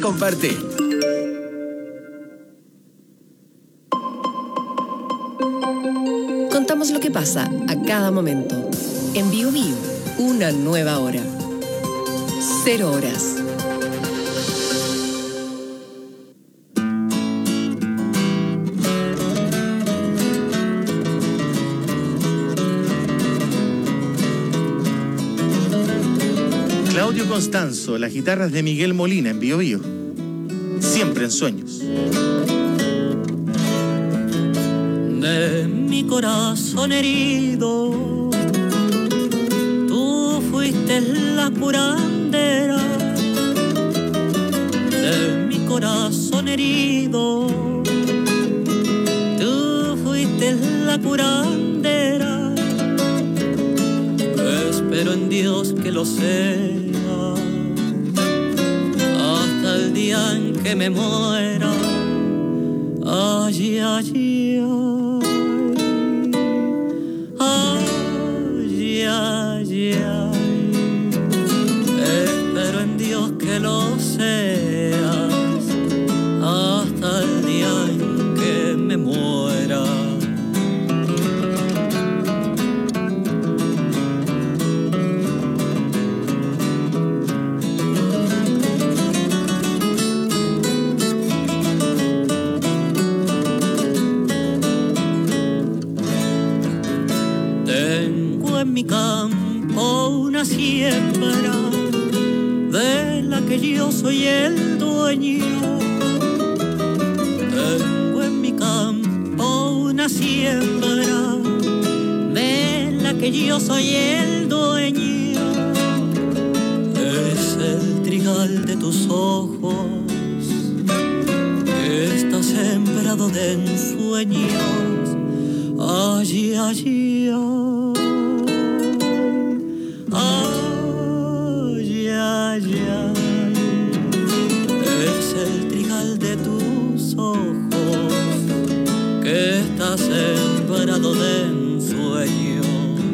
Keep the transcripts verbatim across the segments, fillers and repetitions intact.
comparte. Contamos lo que pasa a cada momento. En Bio Bio, una nueva hora. Cero horas. Claudio Constanzo, las guitarras de Miguel Molina en Bio Bio. Siempre en sueños. De mi corazón herido, tú fuiste la curandera. De mi corazón herido, tú fuiste la curandera. Espero en Dios que lo sea hasta el día en que me muera. Ay, ay, ay, ay, ay. Espero en Dios que lo seas hasta el día en que me muera. En mi campo una siembra de la que yo soy el dueño. Tengo en mi campo una siembra de la que yo soy el dueño. Es el trigal de tus ojos que está sembrado de ensueños. Ay, ay, ay. Ay, ay, ay, es el trigal de tus ojos que está sembrado de ensueños.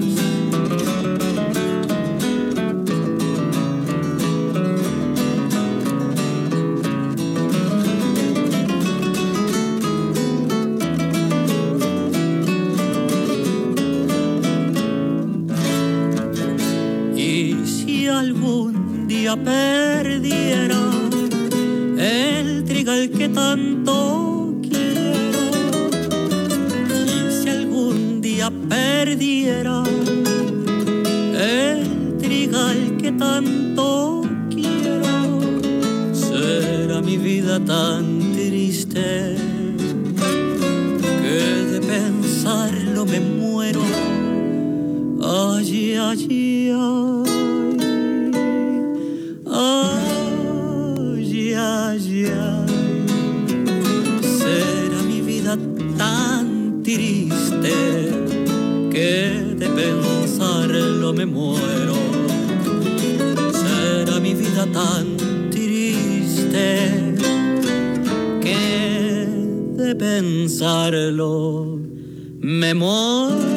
Algún día perdiera el trigal que tanto quiero, y si algún día perdiera el trigal que tanto quiero, será mi vida tan triste que de pensarlo me muero. Ay, ay, ay. Ay, ay, ay, será mi vida tan triste que de pensarlo me muero. Será mi vida tan triste que de pensarlo me muero.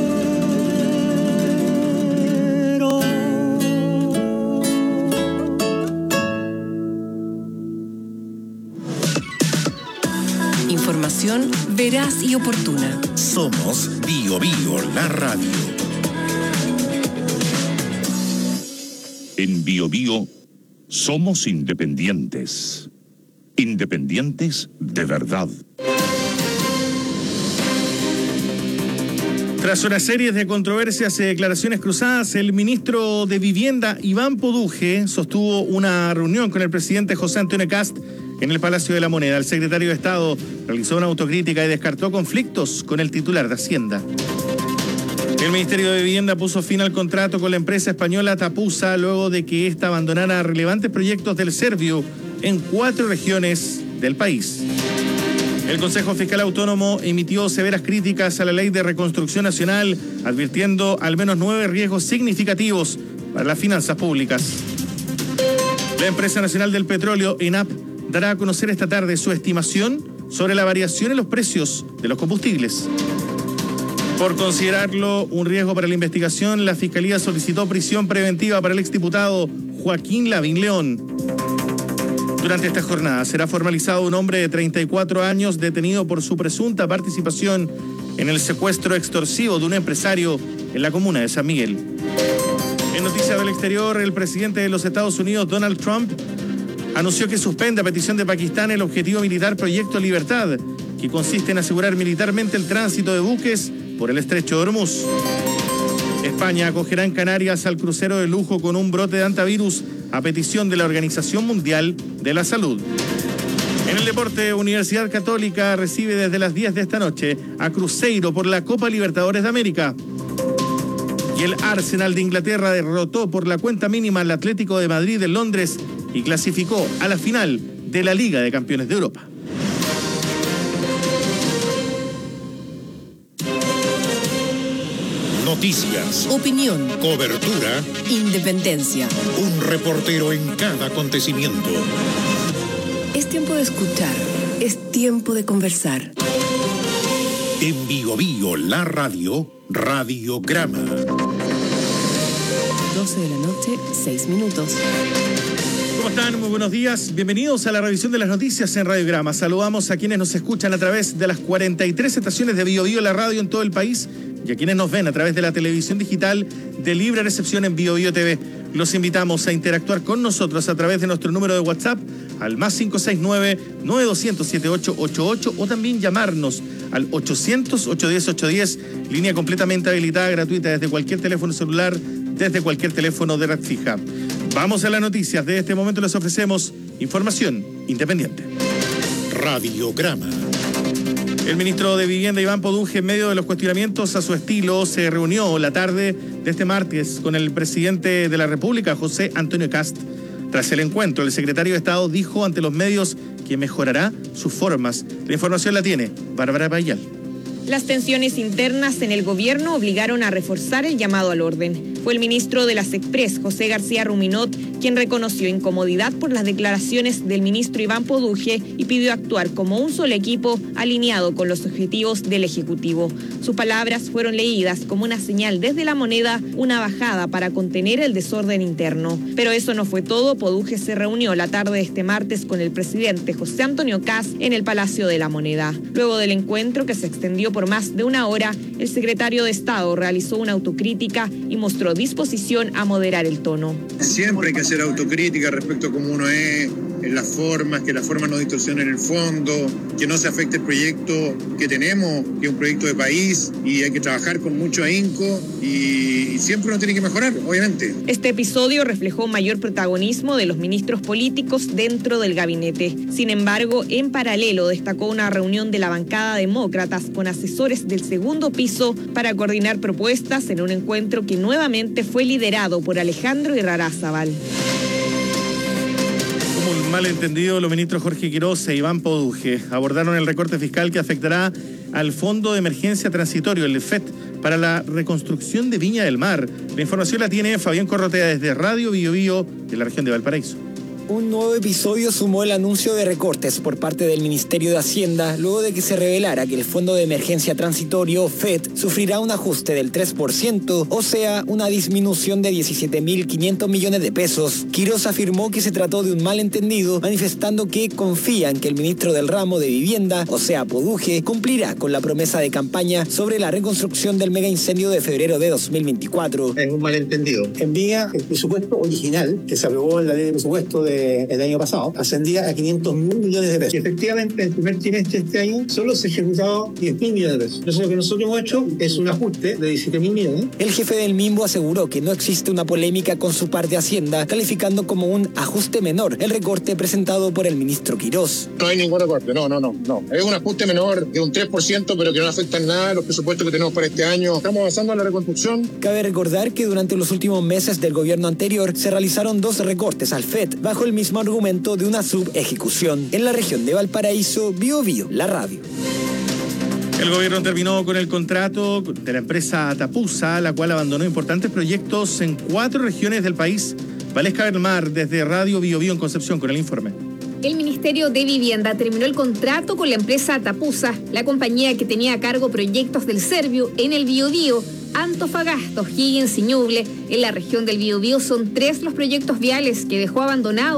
Información veraz y oportuna. Somos Bio Bio, la radio. En Bio Bio somos independientes. Independientes de verdad. Tras una serie de controversias y declaraciones cruzadas, el ministro de Vivienda, Iván Poduje, sostuvo una reunión con el presidente José Antonio Kast en el Palacio de la Moneda. El secretario de Estado realizó una autocrítica y descartó conflictos con el titular de Hacienda. El Ministerio de Vivienda puso fin al contrato con la empresa española Tapusa luego de que ésta abandonara relevantes proyectos del Serviu en cuatro regiones del país. El Consejo Fiscal Autónomo emitió severas críticas a la Ley de Reconstrucción Nacional, advirtiendo al menos nueve riesgos significativos para las finanzas públicas. La Empresa Nacional del Petróleo, ENAP, dará a conocer esta tarde su estimación sobre la variación en los precios de los combustibles. Por considerarlo un riesgo para la investigación, la Fiscalía solicitó prisión preventiva para el exdiputado Joaquín Lavín León. Durante esta jornada será formalizado un hombre de treinta y cuatro años detenido por su presunta participación en el secuestro extorsivo de un empresario en la comuna de San Miguel. En noticias del exterior, el presidente de los Estados Unidos, Donald Trump, anunció que suspende a petición de Pakistán el objetivo militar Proyecto Libertad, que consiste en asegurar militarmente el tránsito de buques por el estrecho de Hormuz. España acogerá en Canarias al crucero de lujo con un brote de hantavirus a petición de la Organización Mundial de la Salud. En el deporte, Universidad Católica recibe desde las diez de esta noche a Cruzeiro por la Copa Libertadores de América. Y el Arsenal de Inglaterra derrotó por la cuenta mínima al Atlético de Madrid en Londres y clasificó a la final de la Liga de Campeones de Europa. Noticias, Opinión, cobertura, independencia. un reportero en cada acontecimiento. Es tiempo de escuchar, es tiempo de conversar. En Bio Bio, la radio, Radiograma. doce de la noche, seis minutos. ¿Cómo están? Muy buenos días. Bienvenidos a la revisión de las noticias en Radiograma. Saludamos a quienes nos escuchan a través de las cuarenta y tres estaciones de Bio Bio, la radio en todo el país, y a quienes nos ven a través de la televisión digital de libre recepción en Bio Bio T V. Los invitamos a interactuar con nosotros a través de nuestro número de WhatsApp al más cinco seis nueve, nueve dos cero cero, siete ocho ocho ocho o también llamarnos al ochocientos, ochocientos diez, ochocientos diez, línea completamente habilitada, gratuita desde cualquier teléfono celular, desde cualquier teléfono de red fija. Vamos a las noticias. De este momento les ofrecemos información independiente. Radiograma. El ministro de Vivienda, Iván Podunge, en medio de los cuestionamientos a su estilo, se reunió la tarde de este martes con el presidente de la República, José Antonio Kast. Tras el encuentro, el secretario de Estado dijo ante los medios que mejorará sus formas. La información la tiene Bárbara Payal. Las tensiones internas en el gobierno obligaron a reforzar el llamado al orden. Fue el ministro de las Express, José García Ruminot, quien reconoció incomodidad por las declaraciones del ministro Iván Podunge y pidió actuar como un solo equipo alineado con los objetivos del Ejecutivo. Sus palabras fueron leídas como una señal desde la moneda, una bajada para contener el desorden interno. Pero eso no fue todo. Podunge se reunió la tarde de este martes con el presidente José Antonio Kast en el Palacio de la Moneda. Luego del encuentro, que se extendió por más de una hora, el secretario de Estado realizó una autocrítica y mostró disposición a moderar el tono. Siempre hay que hacer autocrítica respecto a cómo uno es, en las formas, que las formas no distorsionen el fondo, que no se afecte el proyecto que tenemos, que es un proyecto de país, y hay que trabajar con mucho ahínco y, y siempre uno tiene que mejorar, obviamente. Este episodio reflejó mayor protagonismo de los ministros políticos dentro del gabinete. Sin embargo, en paralelo destacó una reunión de la bancada demócratas con asesores del segundo piso para coordinar propuestas en un encuentro que nuevamente fue liderado por Alejandro Irarrázaval. Como un malentendido, los ministros Jorge Quiroz e Iván Podunge abordaron el recorte fiscal que afectará al Fondo de Emergencia Transitorio, el F E T, para la reconstrucción de Viña del Mar. La información la tiene Fabián Corrotea desde Radio Bio Bio de la región de Valparaíso. Un nuevo episodio sumó el anuncio de recortes por parte del Ministerio de Hacienda luego de que se revelara que el Fondo de Emergencia Transitorio, F E T, sufrirá un ajuste del tres por ciento, o sea, una disminución de diecisiete mil quinientos millones de pesos. Quiroz afirmó que se trató de un malentendido, manifestando que confía en que el ministro del ramo de Vivienda, o sea, Podunge, cumplirá con la promesa de campaña sobre la reconstrucción del mega incendio de febrero de dos mil veinticuatro. Es un malentendido. En Viña, el presupuesto original que se aprobó en la ley de presupuesto de el año pasado ascendía a quinientos mil millones de pesos. Y efectivamente, en el primer trimestre de este año solo se ejecutaron diez mil millones de pesos. Entonces, lo que nosotros hemos hecho es un ajuste de diecisiete mil millones. El jefe del Mimbo aseguró que no existe una polémica con su par de Hacienda, calificando como un ajuste menor el recorte presentado por el ministro Quiroz. No hay ningún recorte, no, no, no, no. Es un ajuste menor de un tres por ciento, pero que no afecta en nada los presupuestos que tenemos para este año. Estamos avanzando en la reconstrucción. Cabe recordar que durante los últimos meses del gobierno anterior se realizaron dos recortes al F E T bajo el mismo argumento de una subejecución. En la región de Valparaíso, Bio Bio, la radio. El gobierno terminó con el contrato de la empresa Tapusa, la cual abandonó importantes proyectos en cuatro regiones del país. Valesca Belmar, desde Radio Bio Bio en Concepción, con el informe. El Ministerio de Vivienda terminó el contrato con la empresa Tapusa, la compañía que tenía a cargo proyectos del Servio en el Biobío, Antofagasta, O'Higgins y Ñuble. En la región del Biobío son tres los proyectos viales que dejó abandonados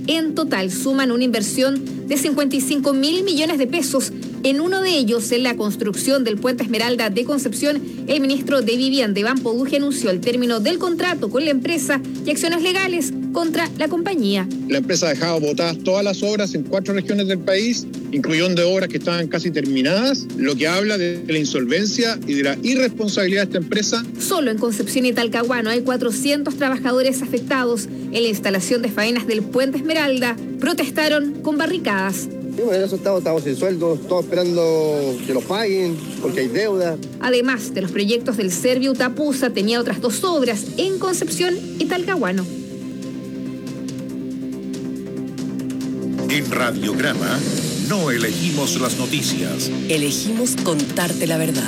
En total suman una inversión de cincuenta y cinco mil millones de pesos. En uno de ellos, en la construcción del Puente Esmeralda de Concepción, el ministro de Vivienda, Iván Poduje, anunció el término del contrato con la empresa y acciones legales contra la compañía. La empresa ha dejado botadas todas las obras en cuatro regiones del país, incluyendo obras que estaban casi terminadas, lo que habla de la insolvencia y de la irresponsabilidad de esta empresa. Solo en Concepción y Talcahuano hay cuatrocientos trabajadores afectados. En la instalación de faenas del Puente Esmeralda protestaron con barricadas. Sí, bueno, en eso estamos, estamos sin sueldo, todos esperando que los paguen, porque hay deuda. Además de los proyectos del Serviu, Tapusa tenía otras dos obras en Concepción y Talcahuano. En Radiograma no elegimos las noticias. Elegimos contarte la verdad.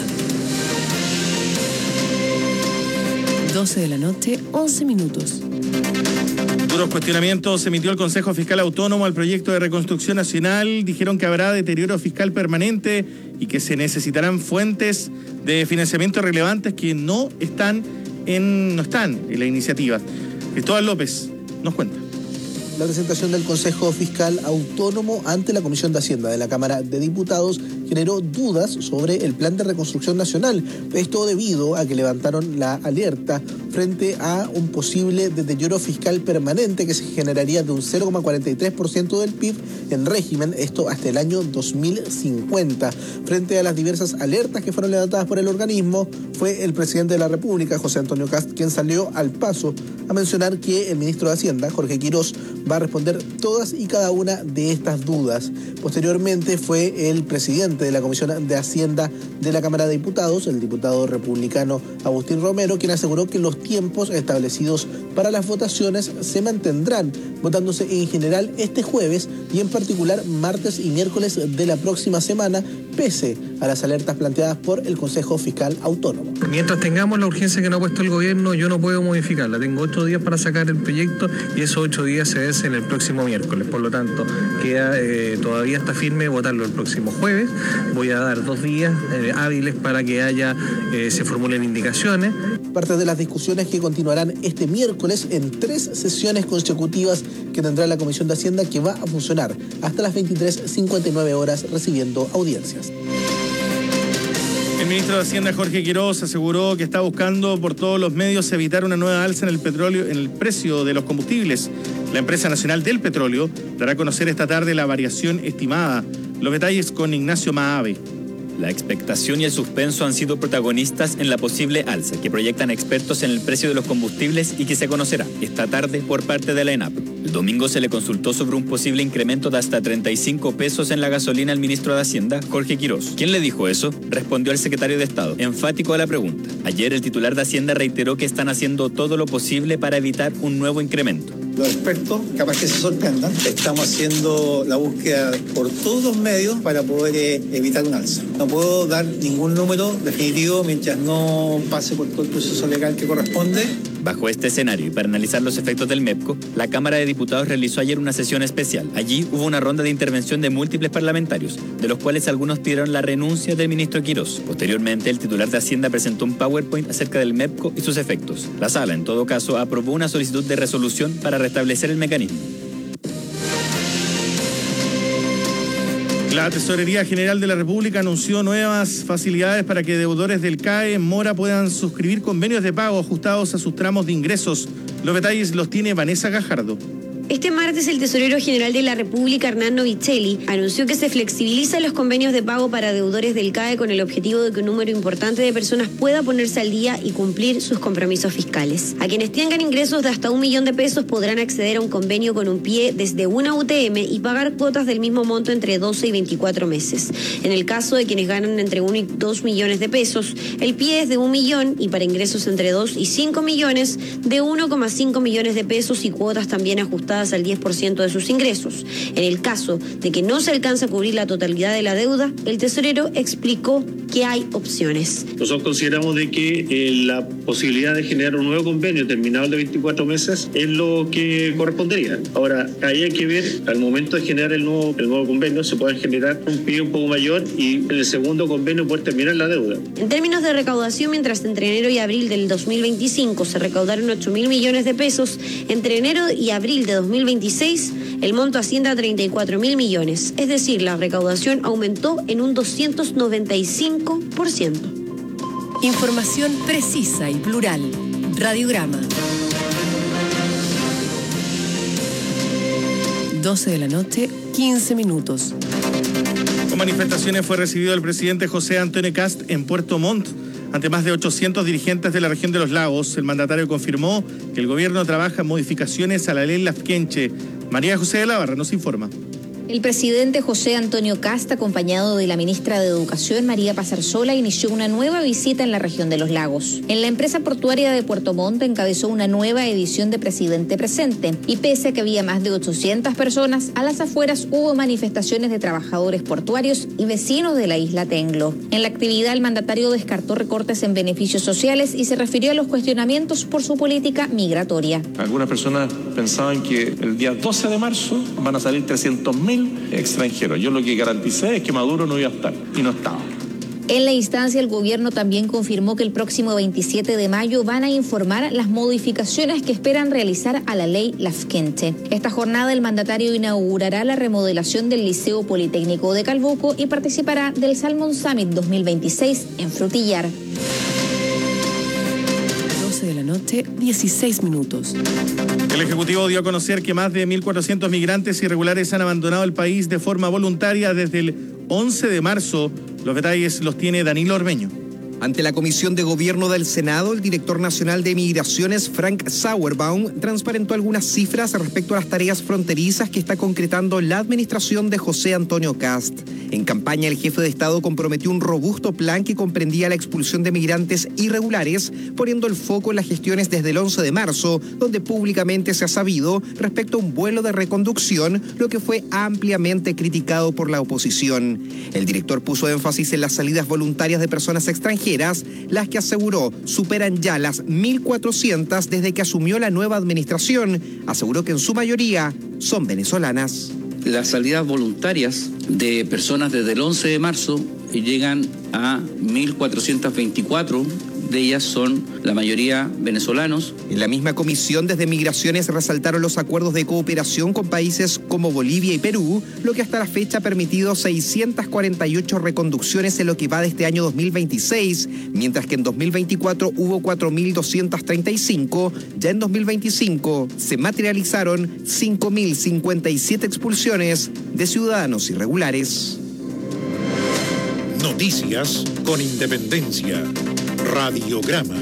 doce de la noche, once minutos. Duros cuestionamientos emitió el Consejo Fiscal Autónomo al proyecto de reconstrucción nacional. Dijeron que habrá deterioro fiscal permanente y que se necesitarán fuentes de financiamiento relevantes que no están en, no están en la iniciativa. Cristóbal López nos cuenta. La presentación del Consejo Fiscal Autónomo ante la Comisión de Hacienda de la Cámara de Diputados generó dudas sobre el plan de reconstrucción nacional. Esto debido a que levantaron la alerta frente a un posible deterioro fiscal permanente que se generaría de un cero coma cuarenta y tres por ciento del P I B en régimen, esto hasta el año dos mil cincuenta. Frente a las diversas alertas que fueron levantadas por el organismo, fue el presidente de la República, José Antonio Kast, quien salió al paso a mencionar que el ministro de Hacienda, Jorge Quirós, va a responder todas y cada una de estas dudas. Posteriormente fue el presidente de la Comisión de Hacienda de la Cámara de Diputados, el diputado republicano Agustín Romero, quien aseguró que los tiempos establecidos para las votaciones se mantendrán, votándose en general este jueves y en particular martes y miércoles de la próxima semana, pese a las alertas planteadas por el Consejo Fiscal Autónomo. Mientras tengamos la urgencia que nos ha puesto el gobierno, yo no puedo modificarla. Tengo ocho días para sacar el proyecto y esos ocho días se vencen el próximo miércoles. Por lo tanto, queda eh, todavía está firme votarlo el próximo jueves. Voy a dar dos días eh, hábiles para que haya eh, se formulen indicaciones. Parte de las discusiones que continuarán este miércoles en tres sesiones consecutivas que tendrá la Comisión de Hacienda, que va a funcionar hasta las veintitrés cincuenta y nueve horas recibiendo audiencias. El ministro de Hacienda, Jorge Quirós, aseguró que está buscando por todos los medios evitar una nueva alza en el petróleo, en el precio de los combustibles. La empresa nacional del petróleo dará a conocer esta tarde la variación estimada. Los detalles con Ignacio Maave. La expectación y el suspenso han sido protagonistas en la posible alza que proyectan expertos en el precio de los combustibles y que se conocerá esta tarde por parte de la ENAP. El domingo se le consultó sobre un posible incremento de hasta treinta y cinco pesos en la gasolina al ministro de Hacienda, Jorge Quirós. ¿Quién le dijo eso? Respondió el secretario de Estado, enfático a la pregunta. Ayer el titular de Hacienda reiteró que están haciendo todo lo posible para evitar un nuevo incremento. Los expertos, capaz que se sorprendan, estamos haciendo la búsqueda por todos los medios para poder eh, evitar un alza. No puedo dar ningún número definitivo mientras no pase por todo el proceso legal que corresponde. Bajo este escenario y para analizar los efectos del MEPCO, la Cámara de Diputados realizó ayer una sesión especial. Allí hubo una ronda de intervención de múltiples parlamentarios, de los cuales algunos pidieron la renuncia del ministro Quirós. Posteriormente, el titular de Hacienda presentó un PowerPoint acerca del MEPCO y sus efectos. La sala, en todo caso, aprobó una solicitud de resolución para restablecer el mecanismo. La Tesorería General de la República anunció nuevas facilidades para que deudores del C A E en mora puedan suscribir convenios de pago ajustados a sus tramos de ingresos. Los detalles los tiene Vanessa Gajardo. Este martes el Tesorero General de la República, Hernán Novicelli, anunció que se flexibilizan los convenios de pago para deudores del C A E con el objetivo de que un número importante de personas pueda ponerse al día y cumplir sus compromisos fiscales. A quienes tengan ingresos de hasta un millón de pesos podrán acceder a un convenio con un pie desde una U T M y pagar cuotas del mismo monto entre doce y veinticuatro meses. En el caso de quienes ganan entre uno y dos millones de pesos, el pie es de un millón y para ingresos entre dos y cinco millones, de uno coma cinco millones de pesos y cuotas también ajustadas al diez por ciento de sus ingresos. En el caso de que no se alcance a cubrir la totalidad de la deuda, el tesorero explicó que hay opciones. Nosotros consideramos de que eh, la posibilidad de generar un nuevo convenio terminado de veinticuatro meses es lo que correspondería. Ahora, ahí hay que ver, al momento de generar el nuevo, el nuevo convenio, se puede generar un P I B un poco mayor y en el segundo convenio poder terminar la deuda. En términos de recaudación, mientras entre enero y abril del dos mil veinticinco se recaudaron ocho mil millones de pesos, entre enero y abril de dos mil veintiséis el monto asciende a treinta y cuatro mil millones. Es decir, la recaudación aumentó en un doscientos noventa y cinco por ciento. Información precisa y plural. Radiograma. doce de la noche, quince minutos. Con manifestaciones fue recibido el presidente José Antonio Kast en Puerto Montt. Ante más de ochocientos dirigentes de la región de los lagos, el mandatario confirmó que el gobierno trabaja en modificaciones a la ley Lafkenche. María José de la Barra nos informa. El presidente José Antonio Kast, acompañado de la ministra de Educación, María Pazarsola, inició una nueva visita en la región de los lagos. En la empresa portuaria de Puerto Montt encabezó una nueva edición de Presidente Presente, y pese a que había más de ochocientas personas, a las afueras hubo manifestaciones de trabajadores portuarios y vecinos de la isla Tenglo. En la actividad, el mandatario descartó recortes en beneficios sociales y se refirió a los cuestionamientos por su política migratoria. Algunas personas pensaban que el día doce de marzo van a salir trescientos mil extranjeros. Yo lo que garanticé es que Maduro no iba a estar, y no estaba. En la instancia, el gobierno también confirmó que el próximo veintisiete de mayo van a informar las modificaciones que esperan realizar a la ley Lafkenche. Esta jornada, el mandatario inaugurará la remodelación del Liceo Politécnico de Calbuco y participará del Salmon Summit dos mil veintiséis en Frutillar. doce de la noche, dieciséis minutos. El Ejecutivo dio a conocer que más de mil cuatrocientos migrantes irregulares han abandonado el país de forma voluntaria desde el once de marzo. Los detalles los tiene Danilo Ormeño. Ante la Comisión de Gobierno del Senado, el director nacional de Migraciones, Frank Sauerbaum, transparentó algunas cifras respecto a las tareas fronterizas que está concretando la administración de José Antonio Kast. En campaña, el jefe de Estado comprometió un robusto plan que comprendía la expulsión de migrantes irregulares, poniendo el foco en las gestiones desde el once de marzo, donde públicamente se ha sabido respecto a un vuelo de reconducción, lo que fue ampliamente criticado por la oposición. El director puso énfasis en las salidas voluntarias de personas extranjeras, las que aseguró superan ya las mil cuatrocientas desde que asumió la nueva administración. Aseguró que en su mayoría son venezolanas. Las salidas voluntarias de personas desde el once de marzo llegan a mil cuatrocientas veinticuatro. De ellas son la mayoría venezolanos. En la misma comisión, desde Migraciones resaltaron los acuerdos de cooperación con países como Bolivia y Perú, lo que hasta la fecha ha permitido seiscientas cuarenta y ocho reconducciones en lo que va de este año dos mil veintiséis, mientras que en dos mil veinticuatro hubo cuatro mil doscientas treinta y cinco, ya en dos mil veinticinco se materializaron cinco mil cincuenta y siete expulsiones de ciudadanos irregulares. Noticias con independencia. Radiograma.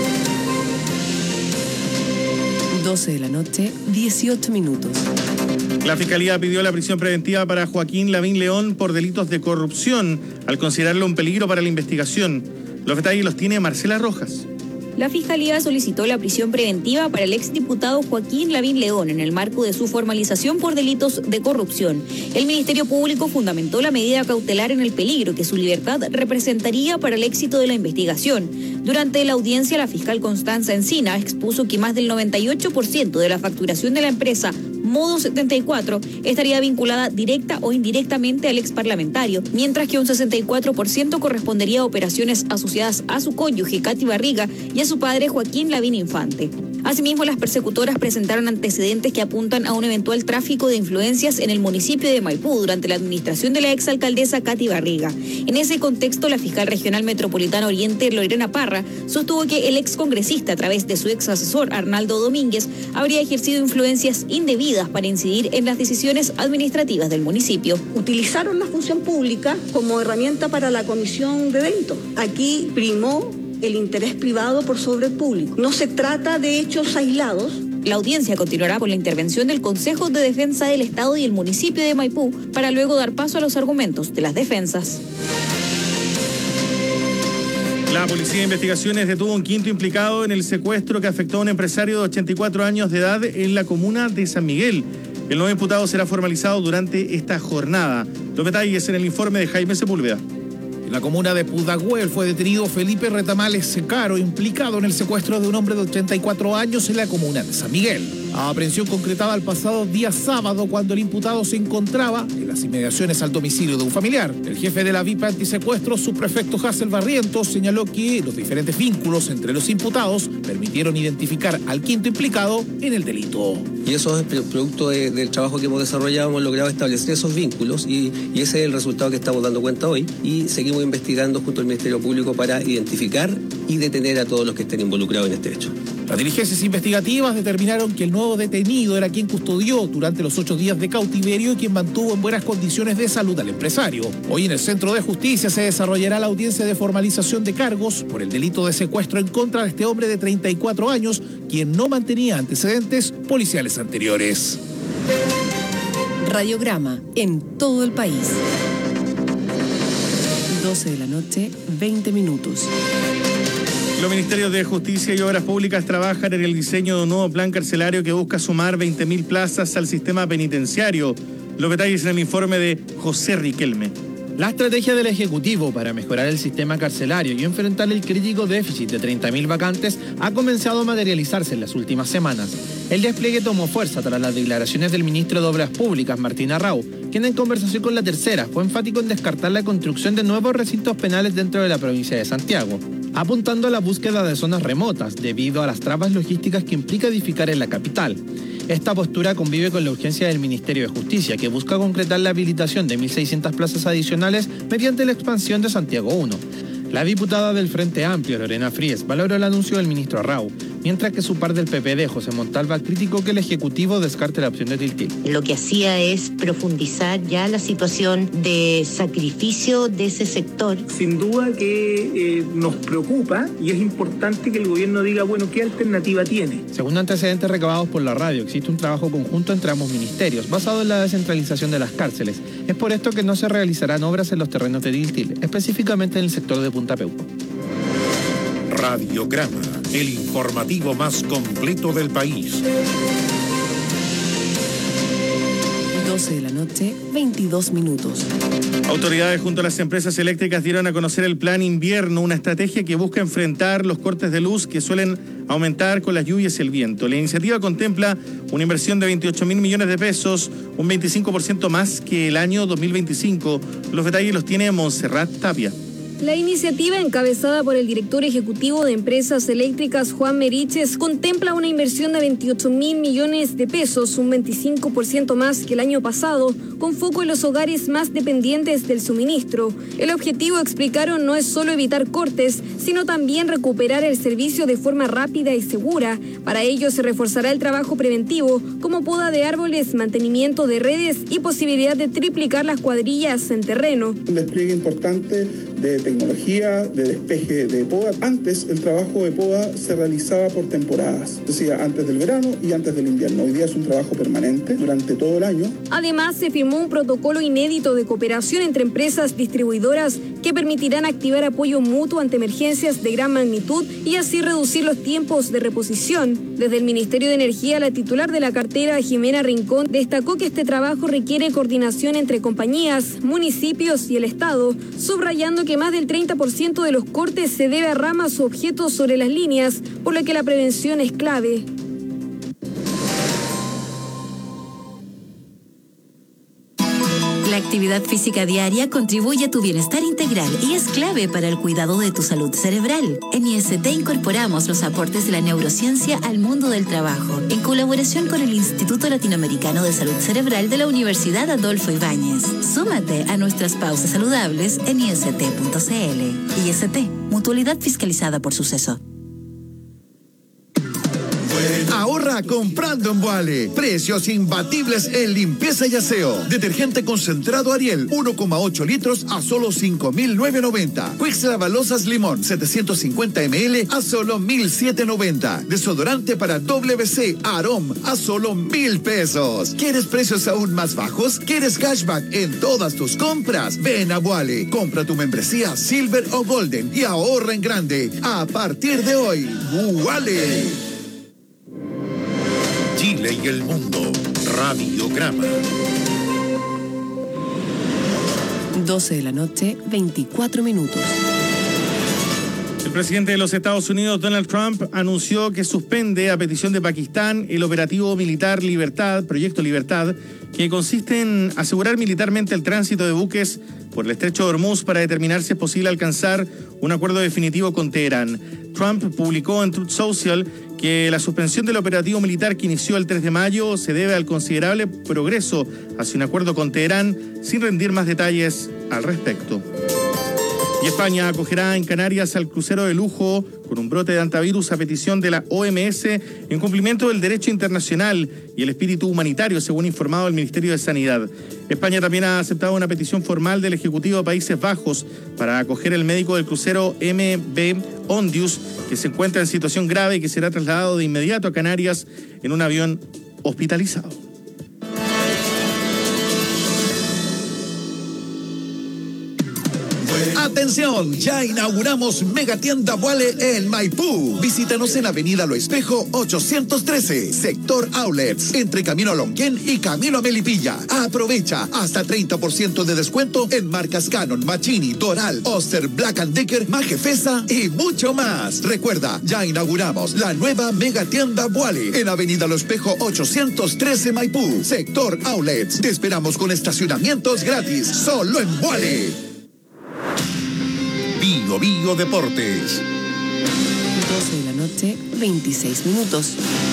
doce de la noche, dieciocho minutos. La Fiscalía pidió la prisión preventiva para Joaquín Lavín León por delitos de corrupción, al considerarlo un peligro para la investigación. Los detalles los tiene Marcela Rojas. La Fiscalía solicitó la prisión preventiva para el exdiputado Joaquín Lavín León en el marco de su formalización por delitos de corrupción. El Ministerio Público fundamentó la medida cautelar en el peligro que su libertad representaría para el éxito de la investigación. Durante la audiencia, la fiscal Constanza Encina expuso que más del noventa y ocho por ciento de la facturación de la empresa Modo setenta y cuatro estaría vinculada directa o indirectamente al exparlamentario, mientras que un sesenta y cuatro por ciento correspondería a operaciones asociadas a su cónyuge, Katy Barriga, y a su padre, Joaquín Lavín Infante. Asimismo, las persecutoras presentaron antecedentes que apuntan a un eventual tráfico de influencias en el municipio de Maipú durante la administración de la exalcaldesa Katy Barriga. En ese contexto, la fiscal regional metropolitana Oriente, Lorena Parra, sostuvo que el excongresista, a través de su ex asesor Arnaldo Domínguez, habría ejercido influencias indebidas para incidir en las decisiones administrativas del municipio. Utilizaron la función pública como herramienta para la comisión de delitos. Aquí primó el interés privado por sobre el público. No se trata de hechos aislados. La audiencia continuará con la intervención del Consejo de Defensa del Estado y el municipio de Maipú para luego dar paso a los argumentos de las defensas. La Policía de Investigaciones detuvo a un quinto implicado en el secuestro que afectó a un empresario de ochenta y cuatro años de edad en la comuna de San Miguel. El nuevo imputado será formalizado durante esta jornada. Los detalles en el informe de Jaime Sepúlveda. En la comuna de Pudahuel fue detenido Felipe Retamales Caro, implicado en el secuestro de un hombre de ochenta y cuatro años en la comuna de San Miguel. Aprehensión concretada el pasado día sábado cuando el imputado se encontraba en las inmediaciones al domicilio de un familiar. El jefe de la V I P antisecuestro, subprefecto Hassel Barrientos, señaló que los diferentes vínculos entre los imputados permitieron identificar al quinto implicado en el delito. Y eso es producto de, del trabajo que hemos desarrollado, hemos logrado establecer esos vínculos y, y ese es el resultado que estamos dando cuenta hoy y seguimos investigando junto al Ministerio Público para identificar y detener a todos los que estén involucrados en este hecho. Las diligencias investigativas determinaron que el nuevo detenido era quien custodió durante los ocho días de cautiverio y quien mantuvo en buenas condiciones de salud al empresario. Hoy en el Centro de Justicia se desarrollará la audiencia de formalización de cargos por el delito de secuestro en contra de este hombre de treinta y cuatro años, quien no mantenía antecedentes policiales anteriores. Radiograma en todo el país. doce de la noche, veinte minutos. Los ministerios de Justicia y Obras Públicas trabajan en el diseño de un nuevo plan carcelario que busca sumar veinte mil plazas al sistema penitenciario. Los detalles en el informe de José Riquelme. La estrategia del Ejecutivo para mejorar el sistema carcelario y enfrentar el crítico déficit de treinta mil vacantes ha comenzado a materializarse en las últimas semanas. El despliegue tomó fuerza tras las declaraciones del ministro de Obras Públicas, Martín Arrau, quien en conversación con La Tercera fue enfático en descartar la construcción de nuevos recintos penales dentro de la provincia de Santiago, apuntando a la búsqueda de zonas remotas debido a las trabas logísticas que implica edificar en la capital. Esta postura convive con la urgencia del Ministerio de Justicia, que busca concretar la habilitación de mil seiscientas plazas adicionales mediante la expansión de Santiago uno. La diputada del Frente Amplio, Lorena Fries, valoró el anuncio del ministro Arrau, mientras que su par del P P D, José Montalva, criticó que el Ejecutivo descarte la opción de Tiltil. Lo que hacía es profundizar ya la situación de sacrificio de ese sector. Sin duda que eh, nos preocupa y es importante que el gobierno diga, bueno, ¿qué alternativa tiene? Según antecedentes recabados por la radio, existe un trabajo conjunto entre ambos ministerios, basado en la descentralización de las cárceles. Es por esto que no se realizarán obras en los terrenos de Tiltil, específicamente en el sector de Punta Peuco. Radiograma, el informativo más completo del país. doce de la noche, veintidós minutos. Autoridades junto a las empresas eléctricas dieron a conocer el Plan Invierno, una estrategia que busca enfrentar los cortes de luz que suelen aumentar con las lluvias y el viento. La iniciativa contempla una inversión de veintiocho mil millones de pesos, un veinticinco por ciento más que el año dos mil veinticinco. Los detalles los tiene Montserrat Tapia. La iniciativa, encabezada por el director ejecutivo de Empresas Eléctricas, Juan Meriches, contempla una inversión de veintiocho mil millones de pesos, un veinticinco por ciento más que el año pasado, con foco en los hogares más dependientes del suministro. El objetivo, explicaron, no es solo evitar cortes, sino también recuperar el servicio de forma rápida y segura. Para ello se reforzará el trabajo preventivo, como poda de árboles, mantenimiento de redes y posibilidad de triplicar las cuadrillas en terreno. Un despliegue importante de tecnología, de despeje de poda. Antes el trabajo de poda se realizaba por temporadas, es decir, antes del verano y antes del invierno. Hoy día es un trabajo permanente durante todo el año. Además, se firmó un protocolo inédito de cooperación entre empresas distribuidoras que permitirán activar apoyo mutuo ante emergencias de gran magnitud y así reducir los tiempos de reposición. Desde el Ministerio de Energía, la titular de la cartera, Jimena Rincón, destacó que este trabajo requiere coordinación entre compañías, municipios y el Estado, subrayando que más del treinta por ciento de los cortes se debe a ramas o objetos sobre las líneas, por lo que la prevención es clave. La actividad física diaria contribuye a tu bienestar integral y es clave para el cuidado de tu salud cerebral. En I S T incorporamos los aportes de la neurociencia al mundo del trabajo, en colaboración con el Instituto Latinoamericano de Salud Cerebral de la Universidad Adolfo Ibáñez. Súmate a nuestras pausas saludables en I S T punto C L. I S T, mutualidad fiscalizada por Suceso. Ahorra comprando en Vuale. Precios imbatibles en limpieza y aseo. Detergente concentrado Ariel, uno coma ocho litros a solo cinco mil novecientos noventa. Quicks Lavalosas Limón, setecientos cincuenta mililitros a solo mil setecientos noventa. Desodorante para W C Arom a solo mil pesos. ¿Quieres precios aún más bajos? ¿Quieres cashback en todas tus compras? Ven a Vuale. Compra tu membresía Silver o Golden y ahorra en grande. A partir de hoy, Vuale. Chile y el mundo. Radiograma. doce de la noche, veinticuatro minutos. El presidente de los Estados Unidos, Donald Trump, anunció que suspende a petición de Pakistán el operativo militar Libertad, Proyecto Libertad, que consiste en asegurar militarmente el tránsito de buques por el estrecho de Hormuz para determinar si es posible alcanzar un acuerdo definitivo con Teherán. Trump publicó en Truth Social que la suspensión del operativo militar que inició el tres de mayo se debe al considerable progreso hacia un acuerdo con Teherán, sin rendir más detalles al respecto. Y España acogerá en Canarias al crucero de lujo con un brote de antivirus a petición de la O M S en cumplimiento del derecho internacional y el espíritu humanitario, según informado el Ministerio de Sanidad. España también ha aceptado una petición formal del Ejecutivo de Países Bajos para acoger el médico del crucero M V Ondius, que se encuentra en situación grave y que será trasladado de inmediato a Canarias en un avión hospitalizado. Atención, ya inauguramos Megatienda Vuale en Maipú. Visítanos en Avenida Lo Espejo ochocientos trece, sector Outlets, entre Camino a Lonquén y Camino a Melipilla. Aprovecha hasta treinta por ciento de descuento en marcas Canon, Machini, Doral, Oster, Black and Decker, Majefesa y mucho más. Recuerda, ya inauguramos la nueva Megatienda Vuale en Avenida Lo Espejo ochocientos trece Maipú, sector Outlets. Te esperamos con estacionamientos gratis, solo en Vuale. Bio Bio Deportes. doce de la noche, veintiséis minutos.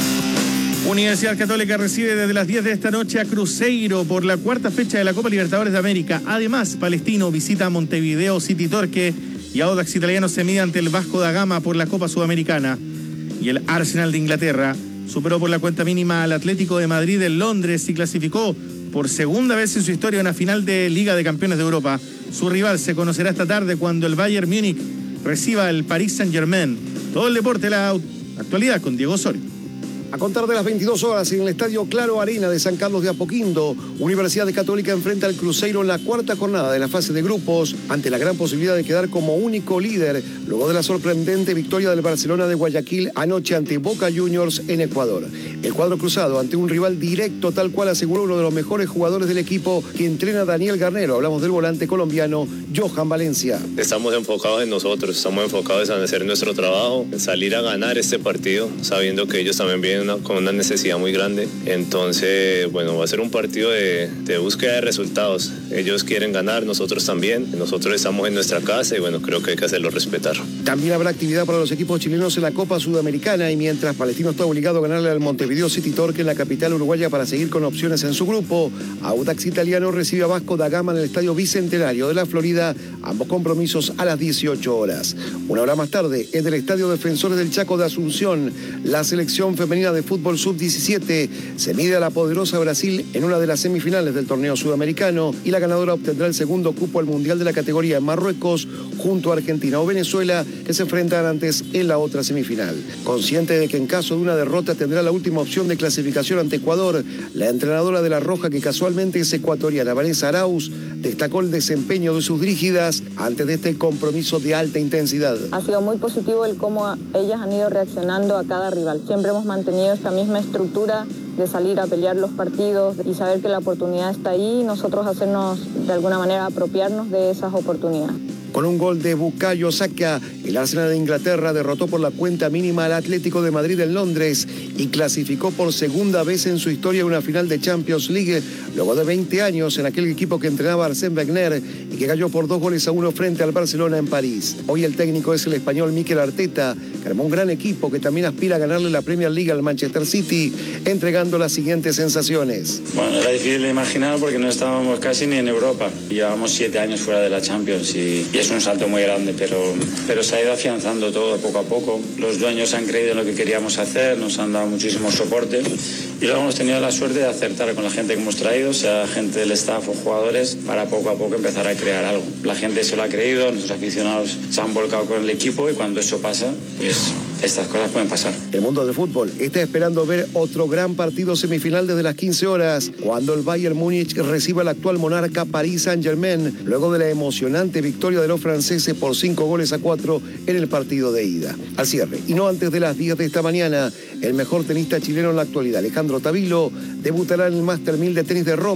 Universidad Católica recibe desde las diez de esta noche a Cruzeiro por la cuarta fecha de la Copa Libertadores de América. Además, Palestino visita Montevideo City Torque y Audax Italiano se mide ante el Vasco da Gama por la Copa Sudamericana. Y el Arsenal de Inglaterra superó por la cuenta mínima al Atlético de Madrid en Londres y clasificó por segunda vez en su historia una final de Liga de Campeones de Europa. Su rival se conocerá esta tarde cuando el Bayern Múnich reciba el Paris Saint-Germain. Todo el deporte, la actualidad con Diego Osorio. A contar de las veintidós horas en el Estadio Claro Arena de San Carlos de Apoquindo, Universidad Católica enfrenta al Cruzeiro en la cuarta jornada de la fase de grupos, ante la gran posibilidad de quedar como único líder, luego de la sorprendente victoria del Barcelona de Guayaquil anoche ante Boca Juniors en Ecuador. El cuadro cruzado ante un rival directo, tal cual aseguró uno de los mejores jugadores del equipo que entrena Daniel Garnero. Hablamos del volante colombiano Johan Valencia. Estamos enfocados en nosotros, estamos enfocados en hacer nuestro trabajo, en salir a ganar este partido, sabiendo que ellos también vienen Una, con una necesidad muy grande. Entonces, bueno, va a ser un partido de, de búsqueda de resultados. Ellos quieren ganar, nosotros también. Nosotros estamos en nuestra casa y bueno, creo que hay que hacerlo respetar. También habrá actividad para los equipos chilenos en la Copa Sudamericana y mientras Palestino está obligado a ganarle al Montevideo City Torque en la capital uruguaya para seguir con opciones en su grupo, Audax Italiano recibe a Vasco da Gama en el Estadio Bicentenario de la Florida, ambos compromisos a las dieciocho horas. Una hora más tarde, en el Estadio Defensores del Chaco de Asunción, la selección femenina de fútbol sub diecisiete se mide a la poderosa Brasil en una de las semifinales del torneo sudamericano y la ganadora obtendrá el segundo cupo al mundial de la categoría en Marruecos junto a Argentina o Venezuela, que se enfrentan antes en la otra semifinal. Consciente de que en caso de una derrota tendrá la última opción de clasificación ante Ecuador, la entrenadora de la Roja, que casualmente es ecuatoriana, Vanessa Arauz, destacó el desempeño de sus dirigidas antes de este compromiso de alta intensidad. Ha sido muy positivo el cómo ellas han ido reaccionando a cada rival. Siempre hemos mantenido esta misma estructura de salir a pelear los partidos y saber que la oportunidad está ahí y nosotros hacernos de alguna manera apropiarnos de esas oportunidades. Con un gol de Bukayo Saka, el Arsenal de Inglaterra derrotó por la cuenta mínima al Atlético de Madrid en Londres y clasificó por segunda vez en su historia una final de Champions League, luego de veinte años en aquel equipo que entrenaba Arsène Wenger y que cayó por dos goles a uno frente al Barcelona en París. Hoy el técnico es el español Mikel Arteta, que armó un gran equipo que también aspira a ganarle la Premier League al Manchester City, entregando las siguientes sensaciones. Bueno, era difícil de imaginar porque no estábamos casi ni en Europa. Llevábamos siete años fuera de la Champions y, y es un salto muy grande, pero, pero se ha ido afianzando todo poco a poco. Los dueños han creído en lo que queríamos hacer, nos han dado muchísimo soporte y luego hemos tenido la suerte de acertar con la gente que hemos traído, sea gente del staff o jugadores, para poco a poco empezar a crear algo. La gente se lo ha creído, nuestros aficionados se han volcado con el equipo y cuando eso pasa, pues estas cosas pueden pasar. El mundo del fútbol está esperando ver otro gran partido semifinal desde las quince horas, cuando el Bayern Múnich reciba al actual monarca Paris Saint-Germain, luego de la emocionante victoria de los franceses por cinco goles a cuatro en el partido de ida. Al cierre, y no antes de las diez de esta mañana, el mejor tenista chileno en la actualidad, Alejandro Tavilo, debutará en el Master mil de tenis de Roma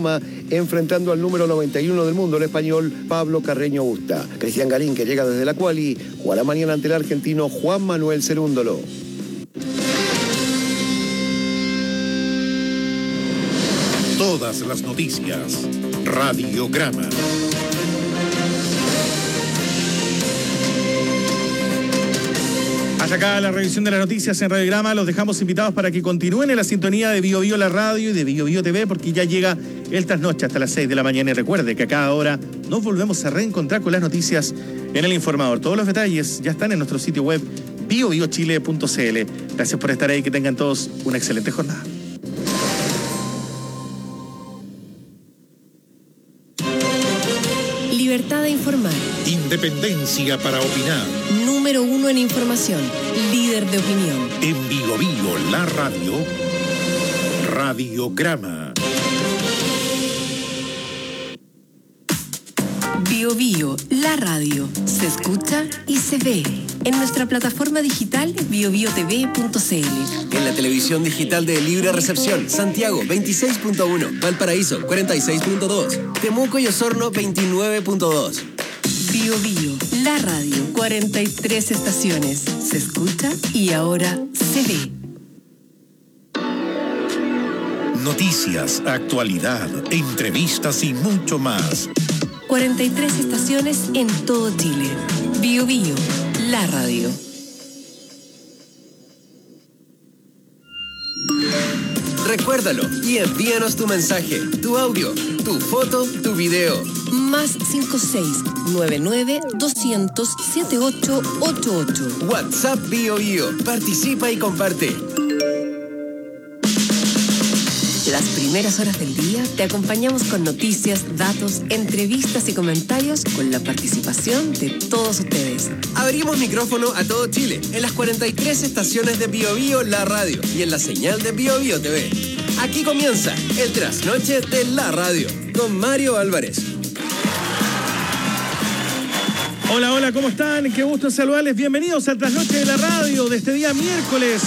enfrentando al número noventa y uno del mundo, el español Pablo Carreño Busta. Cristian Garín, que llega desde la quali, jugará mañana ante el argentino Juan Manuel Cerúndolo. Todas las noticias. Radiograma. Hasta acá la revisión de las noticias en Radiograma. Los dejamos invitados para que continúen en la sintonía de Bio Bio la radio y de Bio Bio T V, porque ya llega el trasnoche hasta las seis de la mañana. Y recuerde que a cada hora nos volvemos a reencontrar con las noticias en El Informador. Todos los detalles ya están en nuestro sitio web bio bio chile punto c l. Gracias por estar ahí, que tengan todos una excelente jornada. Libertad de informar. Independencia para opinar. Número uno en información. Líder de opinión. En Bio Bio la radio. Radiograma. Bio Bio la radio. Se escucha y se ve. En nuestra plataforma digital bio bio t v punto c l. En la televisión digital de Libre Recepción, Santiago veintiséis punto uno, Valparaíso cuarenta y seis punto dos, Temuco y Osorno veintinueve punto dos. Bio Bio, la radio, cuarenta y tres estaciones. Se escucha y ahora se ve. Noticias, actualidad, entrevistas y mucho más. cuarenta y tres estaciones en todo Chile. Bio Bio, la radio. Recuérdalo y envíanos tu mensaje, tu audio, tu foto, tu video. Más cinco seis nueve nueve dos cero cero siete ocho ocho ocho. WhatsApp Bio Bio. Participa y comparte. Las primeras horas del día te acompañamos con noticias, datos, entrevistas y comentarios con la participación de todos ustedes. Abrimos micrófono a todo Chile en las cuarenta y tres estaciones de Bio Bio la radio y en la señal de Bio Bio T V. Aquí comienza el trasnoche de la radio con Mario Álvarez. Hola, hola, ¿cómo están? Qué gusto saludarles. Bienvenidos al trasnoche de la radio de este día miércoles.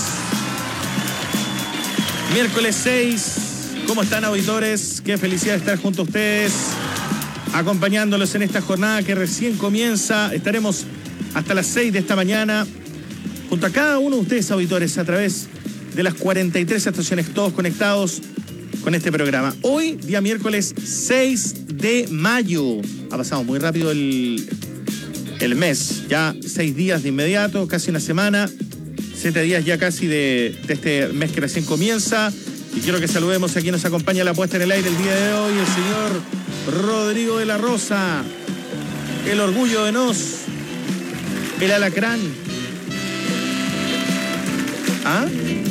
Miércoles seis. ¿Cómo están, auditores? Qué felicidad estar junto a ustedes, acompañándolos en esta jornada que recién comienza. Estaremos hasta las seis de esta mañana junto a cada uno de ustedes, auditores, a través de las cuarenta y tres estaciones, todos conectados con este programa. Hoy, día miércoles seis de mayo. Ha pasado muy rápido el, el mes. Ya seis días de inmediato, casi una semana. Siete días ya casi de, de este mes que recién comienza. Y quiero que saludemos a quien nos acompaña a la puesta en el aire el día de hoy, el señor Rodrigo de la Rosa, el orgullo de Nos, el alacrán. ¿Ah?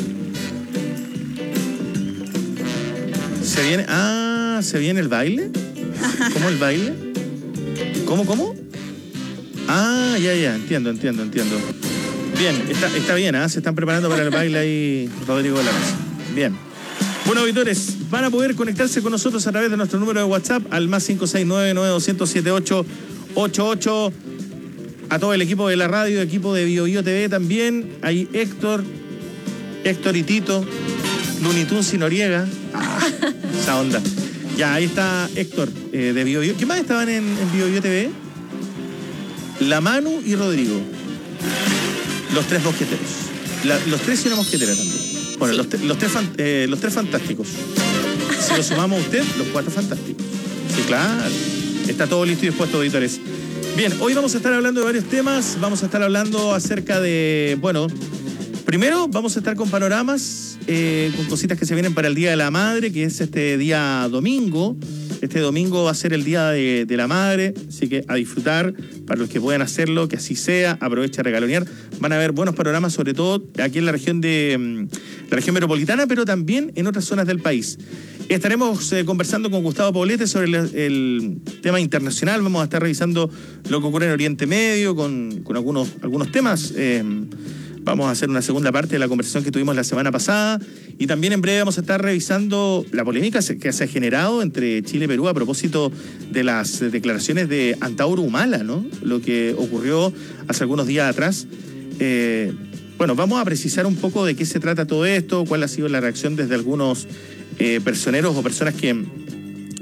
¿Se viene? Ah, ¿se viene el baile? ¿Cómo el baile? ¿Cómo, cómo? Ah, ya, ya, entiendo, entiendo, entiendo. Bien, está, está bien, ¿ah? Se están preparando para el baile ahí, Rodrigo de la Rosa. Bien. Bueno, auditores, van a poder conectarse con nosotros a través de nuestro número de WhatsApp al más cinco seis nueve nueve dos cero cero siete ocho ocho ocho. A todo el equipo de la radio, equipo de Bio Bio T V también. Hay Héctor, Héctor y Tito, Looney Tunes y Noriega. Ah, esa onda. Ya, ahí está Héctor eh, de Bio Bio. ¿Qué más estaban en, en Bio Bio T V? La Manu y Rodrigo. Los tres mosqueteros. La, los tres y una mosquetera también. Bueno, sí. los, los, tres fan, eh, los tres fantásticos. Si lo sumamos a usted, los cuatro fantásticos. Sí, claro. Está todo listo y dispuesto, auditores. Bien, hoy vamos a estar hablando de varios temas. Vamos a estar hablando acerca de, bueno, primero vamos a estar con panoramas, eh, con cositas que se vienen para el Día de la Madre, que es este día domingo. Este domingo va a ser el Día de, de la Madre, así que a disfrutar, para los que puedan hacerlo, que así sea, aprovecha a regalonear. Van a haber buenos panoramas, sobre todo aquí en la región de la región metropolitana, pero también en otras zonas del país. Estaremos eh, conversando con Gustavo Poblete sobre el, el tema internacional. Vamos a estar revisando lo que ocurre en Oriente Medio, con, con algunos, algunos temas. Eh, Vamos a hacer una segunda parte de la conversación que tuvimos la semana pasada y también en breve vamos a estar revisando la polémica que se ha generado entre Chile y Perú a propósito de las declaraciones de Antauro Humala, ¿no? Lo que ocurrió hace algunos días atrás. Eh, bueno, vamos a precisar un poco de qué se trata todo esto, cuál ha sido la reacción desde algunos eh, personeros o personas que en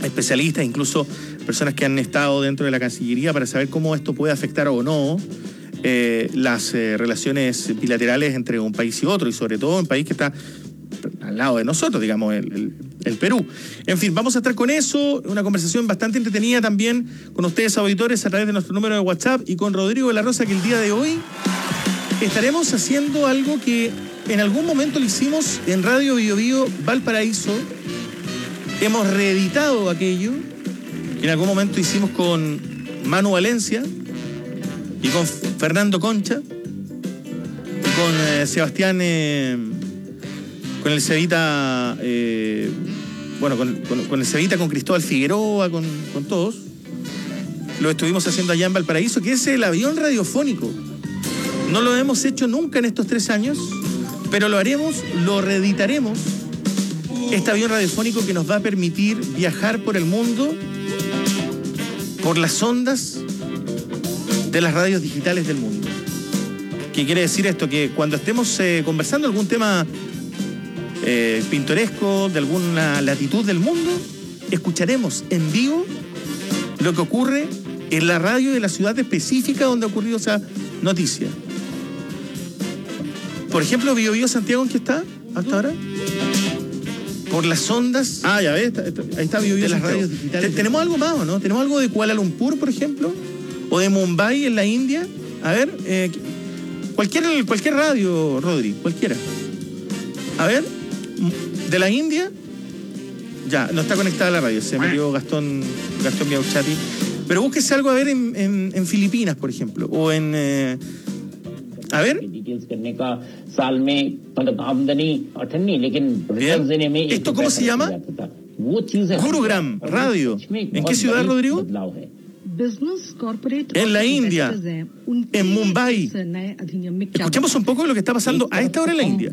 especialistas, incluso personas que han estado dentro de la Cancillería para saber cómo esto puede afectar o no eh, las eh, relaciones bilaterales entre un país y otro, y sobre todo un país que está al lado de nosotros, digamos, el, el, el Perú. En fin, vamos a estar con eso, una conversación bastante entretenida también con ustedes, auditores, a través de nuestro número de WhatsApp, y con Rodrigo de la Rosa, que el día de hoy estaremos haciendo algo que en algún momento lo hicimos en Radio Bio Bio Valparaíso. Hemos reeditado aquello que en algún momento hicimos con Manu Valencia y con Fernando Concha y con eh, Sebastián, eh, con el Cevita, eh, bueno, con, con, con el Cevita, con Cristóbal Figueroa, con, con todos. Lo estuvimos haciendo allá en Valparaíso, que es el avión radiofónico. No lo hemos hecho nunca en estos tres años, pero lo haremos, lo reeditaremos. Este avión radiofónico que nos va a permitir viajar por el mundo, por las ondas de las radios digitales del mundo. ¿Qué quiere decir esto? Que cuando estemos eh, conversando algún tema eh, pintoresco de alguna latitud del mundo, escucharemos en vivo lo que ocurre en la radio de la ciudad específica donde ha ocurrido esa noticia. Por ejemplo, Bio Bio Santiago, ¿en qué está hasta ahora? Por las ondas. Ah, ya ves, ahí está Bio Bio de las radios digitales. ¿Tenemos algo más o no? ¿Tenemos algo de Kuala Lumpur, por ejemplo? ¿O de Mumbai, en la India? A ver, eh, cualquier, cualquier radio, Rodri, cualquiera. A ver, de la India. Ya, no está conectada la radio, se metió Gastón, Gastón Miauchati. Pero búsquese algo a ver en, en, en Filipinas, por ejemplo, o en... Eh, a ver. Bien. ¿Esto cómo se llama? Gurugram Radio. ¿En qué ciudad, Rodrigo? En la India, en Mumbai. Escuchemos un poco de lo que está pasando a esta hora en la India.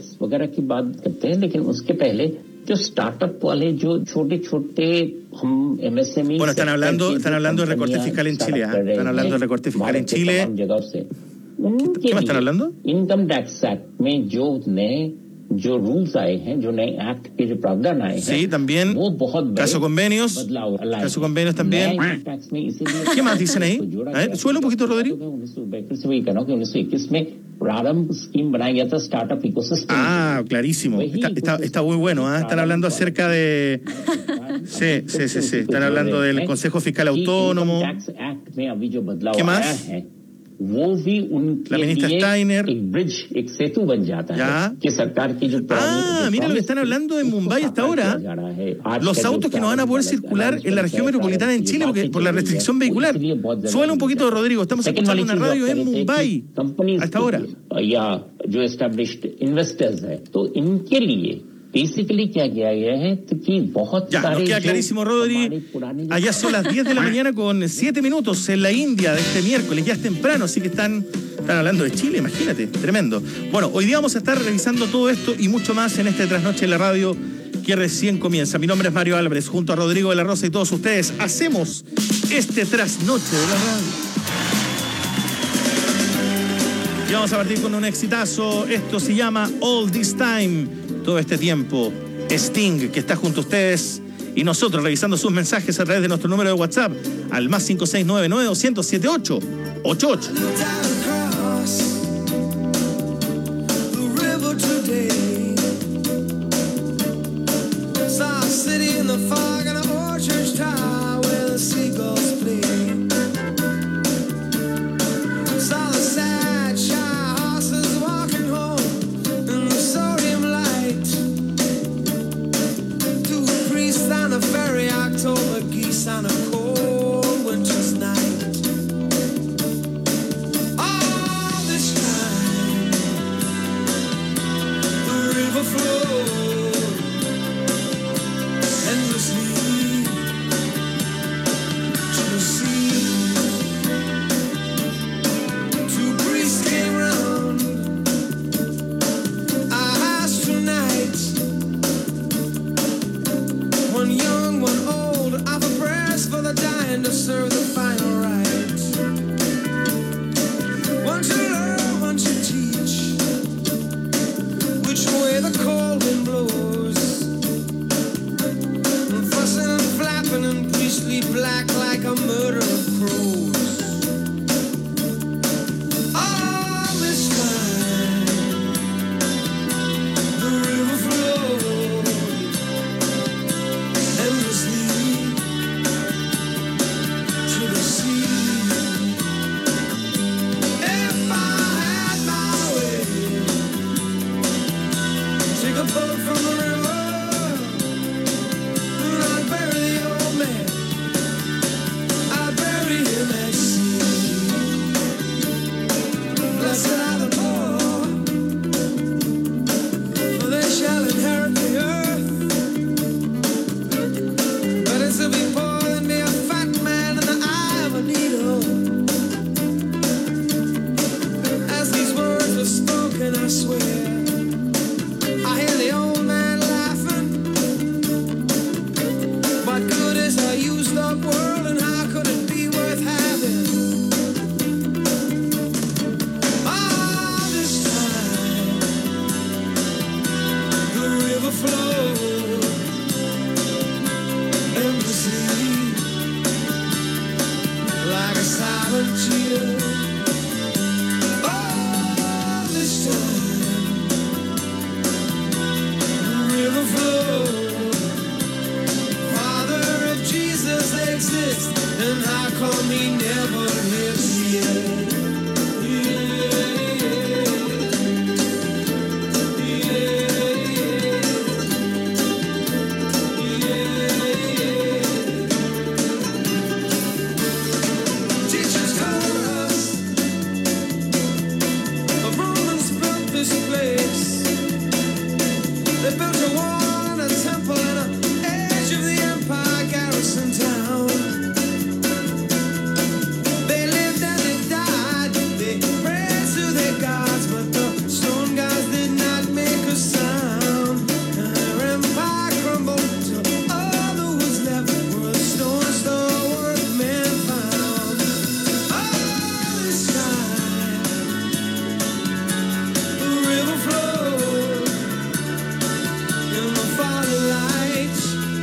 Bueno, están hablando, están hablando de recorte fiscal en Chile. ¿eh? Están hablando de recorte fiscal en Chile. ¿Qué más están hablando? Sí, también. Caso convenios. Caso convenios también. ¿Qué más dicen ahí? A ver, suena un poquito, Rodrigo. Ah, clarísimo. Está, está, está muy bueno. ¿eh? Están hablando acerca de... Sí, sí, sí, sí. Están hablando del Consejo Fiscal Autónomo. ¿Qué más? La ministra Steiner. Ya. Ah, mira lo que están hablando en Mumbai hasta ahora. Los autos que no van a poder circular en la región metropolitana en Chile porque, por la restricción vehicular. Súbale un poquito, Rodrigo. Estamos escuchando una radio en Mumbai hasta ahora. Ya, nos queda clarísimo, Rodri. Allá son las diez de la mañana con siete minutos en la India de este miércoles. Ya es temprano, así que están, están hablando de Chile, imagínate, tremendo. Bueno, hoy día vamos a estar revisando todo esto y mucho más en este Trasnoche en la Radio que recién comienza. Mi nombre es Mario Álvarez, junto a Rodrigo de la Rosa y todos ustedes hacemos este Trasnoche de la Radio. Y vamos a partir con un exitazo. Esto se llama All This Time. Todo este tiempo, Sting, que está junto a ustedes y nosotros revisando sus mensajes a través de nuestro número de WhatsApp al más cinco seis nueve nueve dos cero siete ocho ocho ocho. On a cold winter's night, all this time the river flowed endlessly to the sea. Two priests came round our house tonight, one young, one old, of a prayers for the dying to serve the final rite. One to learn, one to teach which way the cold wind blows, and fussing and flapping be black like a murder of crows. All this time, the river flowed endlessly to the sea. If I had my way, take a boat from the river, and I'd bury the old man. I'd bury him at sea. Blessed are the poor, for they shall inherit the earth. Better to be poor than be a fat man in the eye of a needle. As these words were spoken, I swear, I hear the old man laughing. What good is a used up world, and how could it be worth having? All this time, the river flowed endlessly like a silent cheer. All this time, the river flowed. Father, if Jesus exists, then how come he never lives here? Teachers told us the Romans built this place. They built a wall and a temple and a edge of the empire garrison town. They lived and they died. They prayed to their gods, but the stone gods did not make a sound. Their empire crumbled till all that was left were the stones the workmen found. All this time, the river flowed in the far light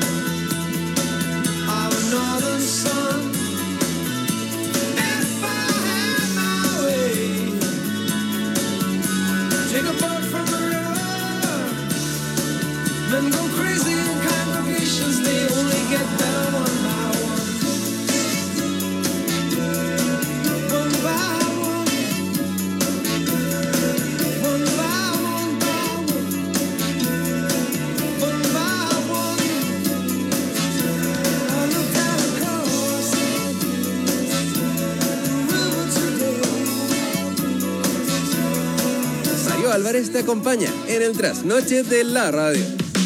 of a northern sun. If I had my way, take a boat from the river, then go crazy in congregations. They only get better one by one. One by one. One by one by one. One by one. I look down across the river today. Mario Álvarez te acompaña en el trasnoche de la radio.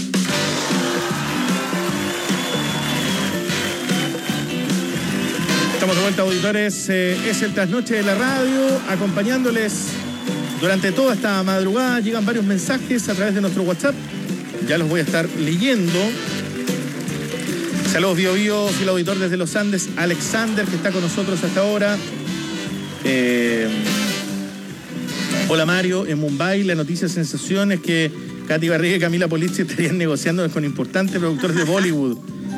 Estamos de vuelta, auditores. Eh, es el trasnoche de la radio, acompañándoles durante toda esta madrugada. Llegan varios mensajes a través de nuestro WhatsApp. Ya los voy a estar leyendo. Saludos, Bio Bio, fiel auditor desde los Andes, Alexander, que está con nosotros hasta ahora. Eh, hola, Mario. En Mumbai, la noticia sensación es que Katy Barriga y Camila Polizzi estarían negociando con importantes productores de Bollywood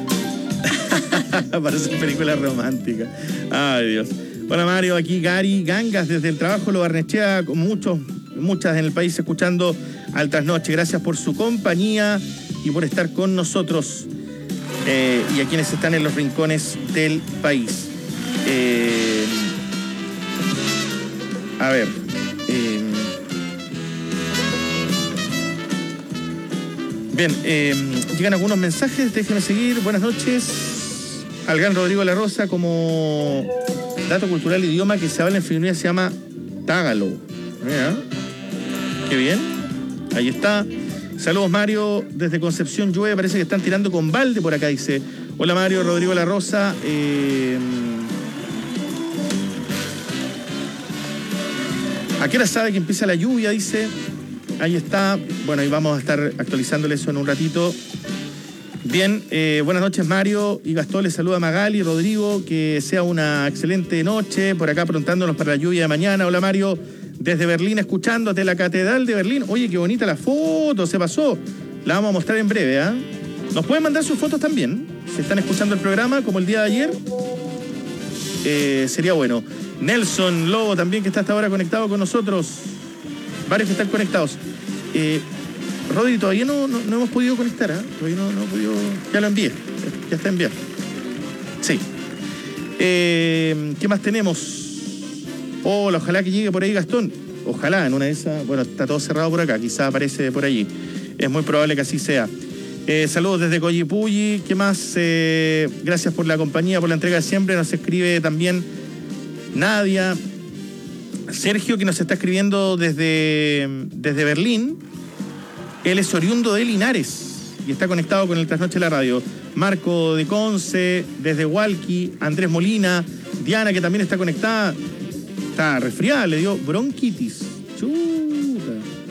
para hacer películas románticas. Ay, Dios. Hola, Mario. Aquí Gary Gangas desde el trabajo Lo Barnechea, con muchos, muchas en el país escuchando al trasnoche. Gracias por su compañía y por estar con nosotros. Eh, y a quienes están en los rincones del país. Eh, a ver. Eh, bien, eh, llegan algunos mensajes. Déjenme seguir. Buenas noches. Al gran Rodrigo La Rosa, como dato cultural, idioma que se habla en Finlandia se llama Tágalo. Mira, qué bien. Ahí está. Saludos, Mario, desde Concepción llueve, parece que están tirando con balde por acá, dice. Hola, Mario, Rodrigo La Rosa. Eh... ¿A qué hora sabe que empieza la lluvia? Dice. Ahí está. Bueno, ahí vamos a estar actualizándole eso en un ratito. Bien, eh, buenas noches, Mario y Gastón. Les saluda Magali, Rodrigo. Que sea una excelente noche. Por acá prontándonos para la lluvia de mañana. Hola, Mario. Desde Berlín, escuchándote, la Catedral de Berlín. Oye, qué bonita la foto, se pasó. La vamos a mostrar en breve, ¿ah? ¿eh? Nos pueden mandar sus fotos también. si están escuchando el programa, como el día de ayer, eh, sería bueno. Nelson Lobo también, que está hasta ahora conectado con nosotros. Varios que están conectados. Eh, Rodri, todavía no, no, no hemos podido conectar, ¿eh? Todavía no, no hemos podido... Ya lo envié, ya está enviado. Sí. Eh, ¿Qué más tenemos? Hola, ojalá que llegue por ahí Gastón. Ojalá, en una de esas... Bueno, está todo cerrado por acá, quizá aparece por allí. Es muy probable que así sea. Eh, saludos desde Coyipulli. ¿Qué más? Eh, gracias por la compañía, por la entrega de siempre. Nos escribe también Nadia. Sergio, que nos está escribiendo desde, desde Berlín. Él es oriundo de Linares y está conectado con el Trasnoche de la Radio. Marco de Conce, desde Hualqui. Andrés Molina. Diana, que también está conectada. Está resfriada, le dio bronquitis. Chuta.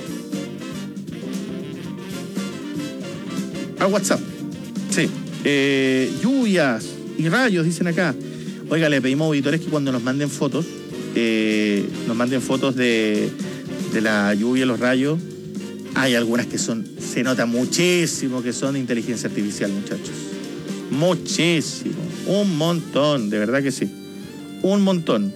A WhatsApp. Sí. Eh, lluvias y rayos, dicen acá. Oiga, le pedimos a auditores que cuando nos manden fotos, eh, nos manden fotos de, de la lluvia, los rayos. Hay algunas que son, se nota muchísimo que son de inteligencia artificial, muchachos. Muchísimo. Un montón, de verdad que sí. Un montón.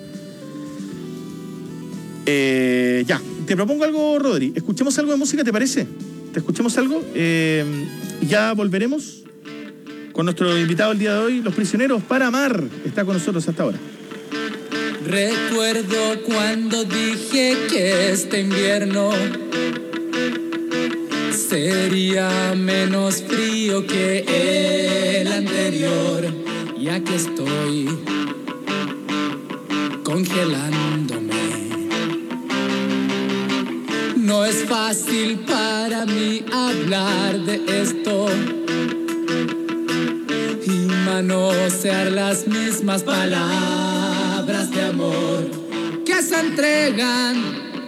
Eh, ya, te propongo algo, Rodri. Escuchemos algo de música, ¿te parece? ¿Te escuchemos algo? Eh, ya volveremos con nuestro invitado el día de hoy, Los Prisioneros para Amar. Está con nosotros hasta ahora. Recuerdo cuando dije que este invierno sería menos frío que el anterior. Y aquí estoy congelándome. No es fácil para mí hablar de esto y manosear las mismas palabras de amor que se entregan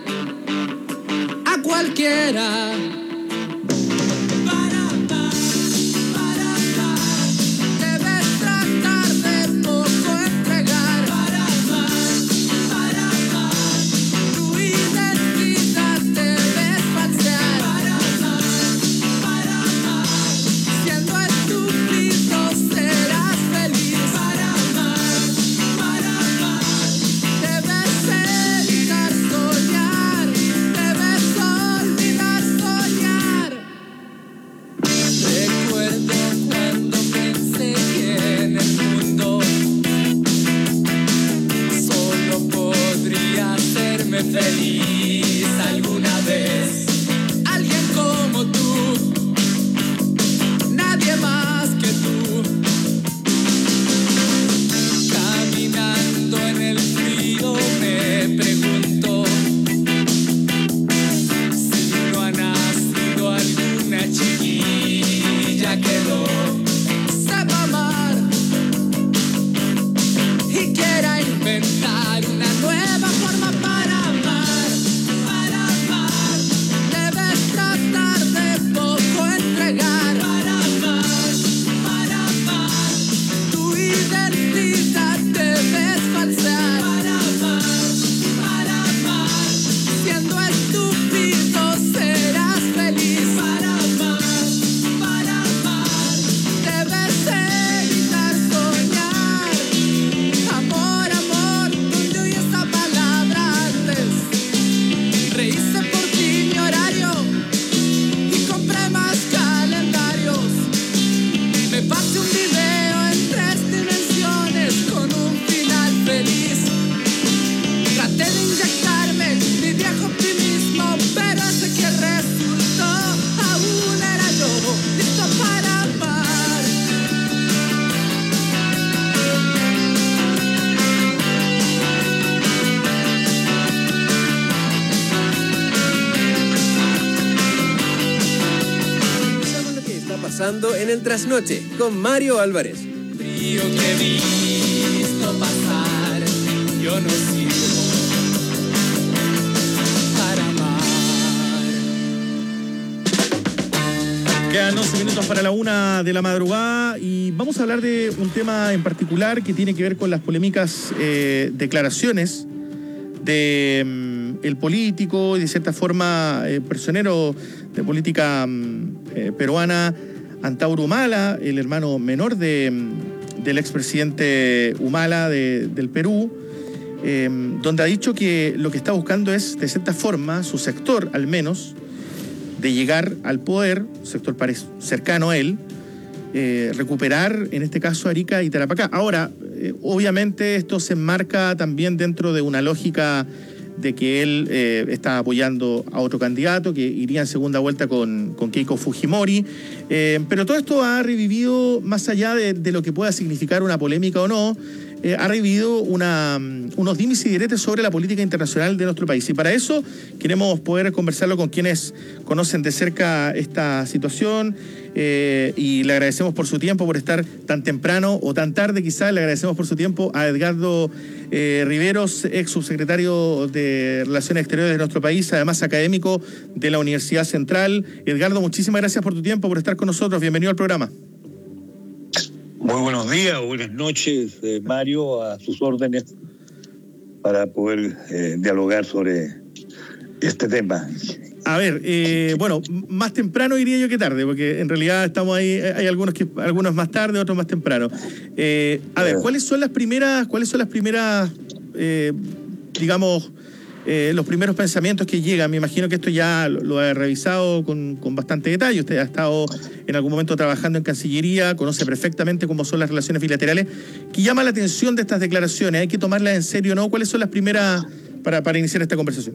a cualquiera. Feliz alguna vez, alguien como tú, nadie más que tú, caminando en el frío me pregunto si no ha nacido alguna chiquilla que no sepa amar y quiera inventar una nueva forma para en el Trasnoche con Mario Álvarez. Frío que he visto pasar, yo no sirvo para amar. Quedan once minutos para la una de la madrugada y vamos a hablar de un tema en particular que tiene que ver con las polémicas eh, declaraciones de mm, el político y de cierta forma eh, personero de política mm, eh, peruana, Antauro Humala, el hermano menor de, del expresidente Humala de, del Perú, eh, donde ha dicho que lo que está buscando es, de cierta forma, su sector al menos, de llegar al poder, sector cercano a él, eh, recuperar en este caso Arica y Tarapacá. Ahora, eh, obviamente esto se enmarca también dentro de una lógica de que él eh, está apoyando a otro candidato que iría en segunda vuelta con, con Keiko Fujimori, eh, pero todo esto ha revivido, más allá de, de lo que pueda significar una polémica o no, eh, ha revivido una, unos dimes y diretes sobre la política internacional de nuestro país. Y para eso queremos poder conversarlo con quienes conocen de cerca esta situación, eh, y le agradecemos por su tiempo, por estar tan temprano o tan tarde quizás. Le agradecemos por su tiempo a Edgardo eh, Riveros, ex subsecretario de Relaciones Exteriores de nuestro país, además académico de la Universidad Central. Edgardo, muchísimas gracias por tu tiempo, por estar con nosotros. Bienvenido al programa. Muy buenos días o buenas noches, eh, Mario, a sus órdenes para poder eh, dialogar sobre este tema. A ver, eh, bueno, más temprano diría yo que tarde, porque en realidad estamos ahí, hay algunos que algunos más tarde, otros más temprano. Eh, a ver, ¿cuáles son las primeras, cuáles son las primeras, eh, digamos, eh, los primeros pensamientos que llegan? Me imagino que esto ya lo, lo ha revisado con, con bastante detalle. Usted ha estado en algún momento trabajando en Cancillería, conoce perfectamente cómo son las relaciones bilaterales. ¿Qué llama la atención de estas declaraciones? ¿Hay que tomarlas en serio o no? ¿Cuáles son las primeras para, para iniciar esta conversación?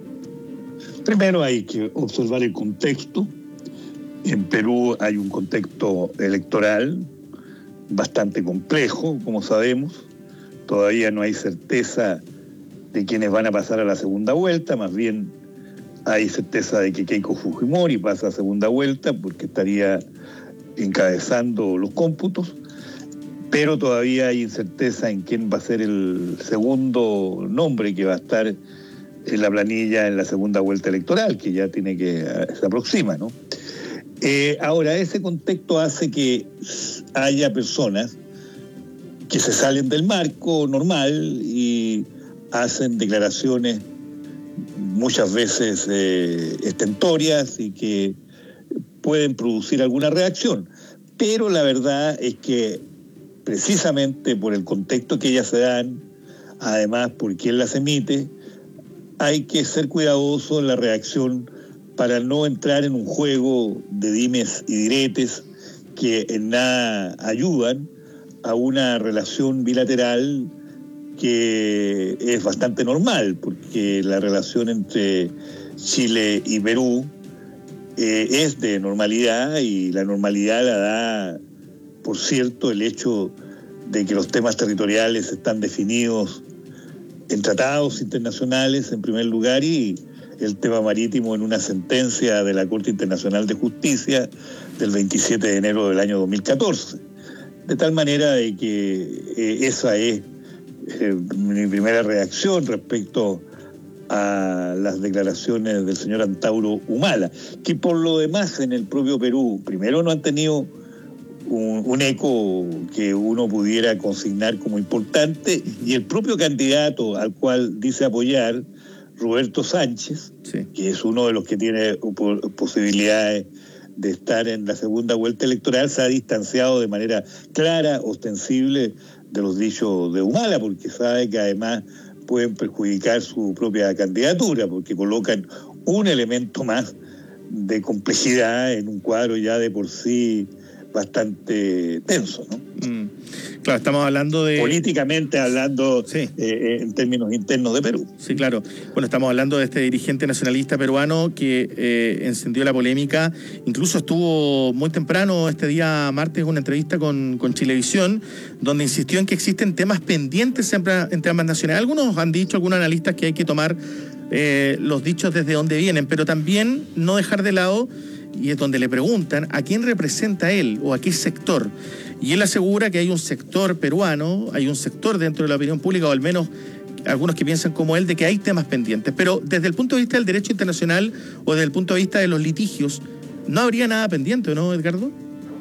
Primero hay que observar el contexto. En Perú hay un contexto electoral bastante complejo, como sabemos. Todavía no hay certeza de quienes van a pasar a la segunda vuelta, más bien hay certeza de que Keiko Fujimori pasa a segunda vuelta porque estaría encabezando los cómputos, pero todavía hay incerteza en quién va a ser el segundo nombre que va a estar en la planilla en la segunda vuelta electoral, que ya tiene que se aproxima, ¿no? Eh, ahora, ese contexto hace que haya personas que se salen del marco normal y hacen declaraciones muchas veces eh, estentorias y que pueden producir alguna reacción. Pero la verdad es que precisamente por el contexto que ellas se dan, además por quién las emite, hay que ser cuidadoso en la reacción para no entrar en un juego de dimes y diretes que en nada ayudan a una relación bilateral que es bastante normal, porque la relación entre Chile y Perú eh, es de normalidad, y la normalidad la da, por cierto, el hecho de que los temas territoriales están definidos en tratados internacionales en primer lugar, y el tema marítimo en una sentencia de la Corte Internacional de Justicia del veintisiete de enero del año dos mil catorce. De tal manera de que eh, esa es eh, mi primera reacción respecto a las declaraciones del señor Antauro Humala, que por lo demás en el propio Perú, primero no han tenido Un, un eco que uno pudiera consignar como importante, y el propio candidato al cual dice apoyar, Roberto Sánchez, sí, que es uno de los que tiene posibilidades de estar en la segunda vuelta electoral, se ha distanciado de manera clara, ostensible, de los dichos de Humala, porque sabe que además pueden perjudicar su propia candidatura, porque colocan un elemento más de complejidad en un cuadro ya de por sí bastante tenso, ¿no? Mm. Claro, estamos hablando de... Políticamente hablando, sí, eh, en términos internos de Perú. Sí, claro. Bueno, estamos hablando de este dirigente nacionalista peruano que eh, encendió la polémica. Incluso estuvo muy temprano este día martes una entrevista con, con Chilevisión, donde insistió en que existen temas pendientes entre, entre ambas naciones. Algunos han dicho, algunos analistas, que hay que tomar eh, los dichos desde donde vienen, pero también no dejar de lado, y es donde le preguntan a quién representa él o a qué sector. Y él asegura que hay un sector peruano, hay un sector dentro de la opinión pública, o al menos algunos que piensan como él, de que hay temas pendientes. Pero desde el punto de vista del derecho internacional o desde el punto de vista de los litigios, no habría nada pendiente, ¿no, Edgardo?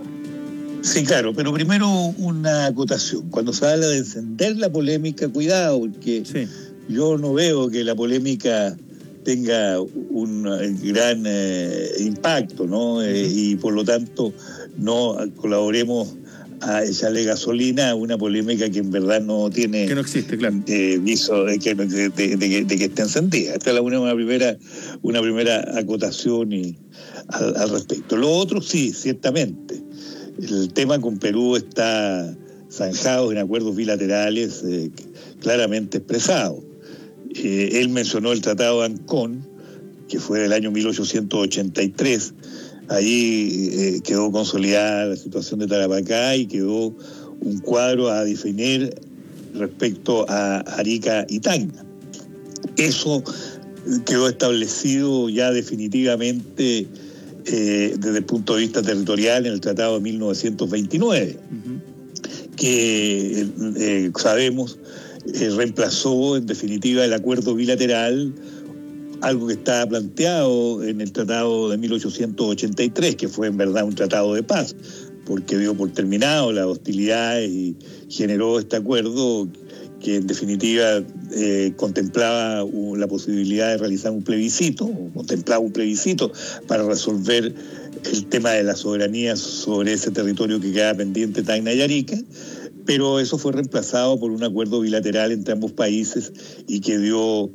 Sí, claro, pero primero una acotación. Cuando se habla de encender la polémica, cuidado, porque sí, yo no veo que la polémica tenga un gran eh, impacto, ¿no? Eh, y por lo tanto no colaboremos a echarle gasolina a una polémica que en verdad no tiene que no existe, claro, eh, viso de que, de, de, de, de, de que esté encendida. Esta es la una, una primera una primera acotación y, al, al respecto. Lo otro sí, ciertamente, el tema con Perú está zanjado en acuerdos bilaterales eh, claramente expresados. Eh, él mencionó el Tratado de Ancón, que fue del año mil ochocientos ochenta y tres. Ahí eh, quedó consolidada la situación de Tarapacá y quedó un cuadro a definir respecto a Arica y Tacna. Eso quedó establecido ya definitivamente eh, desde el punto de vista territorial en el Tratado de mil novecientos veintinueve, uh-huh. que eh, sabemos eh, reemplazó en definitiva el acuerdo bilateral, algo que estaba planteado en el Tratado de mil ochocientos ochenta y tres, que fue en verdad un tratado de paz, porque dio por terminado las hostilidades y generó este acuerdo que en definitiva eh, contemplaba uh, la posibilidad de realizar un plebiscito, o contemplaba un plebiscito para resolver el tema de la soberanía sobre ese territorio que quedaba pendiente, Tacna y Arica, pero eso fue reemplazado por un acuerdo bilateral entre ambos países y que dio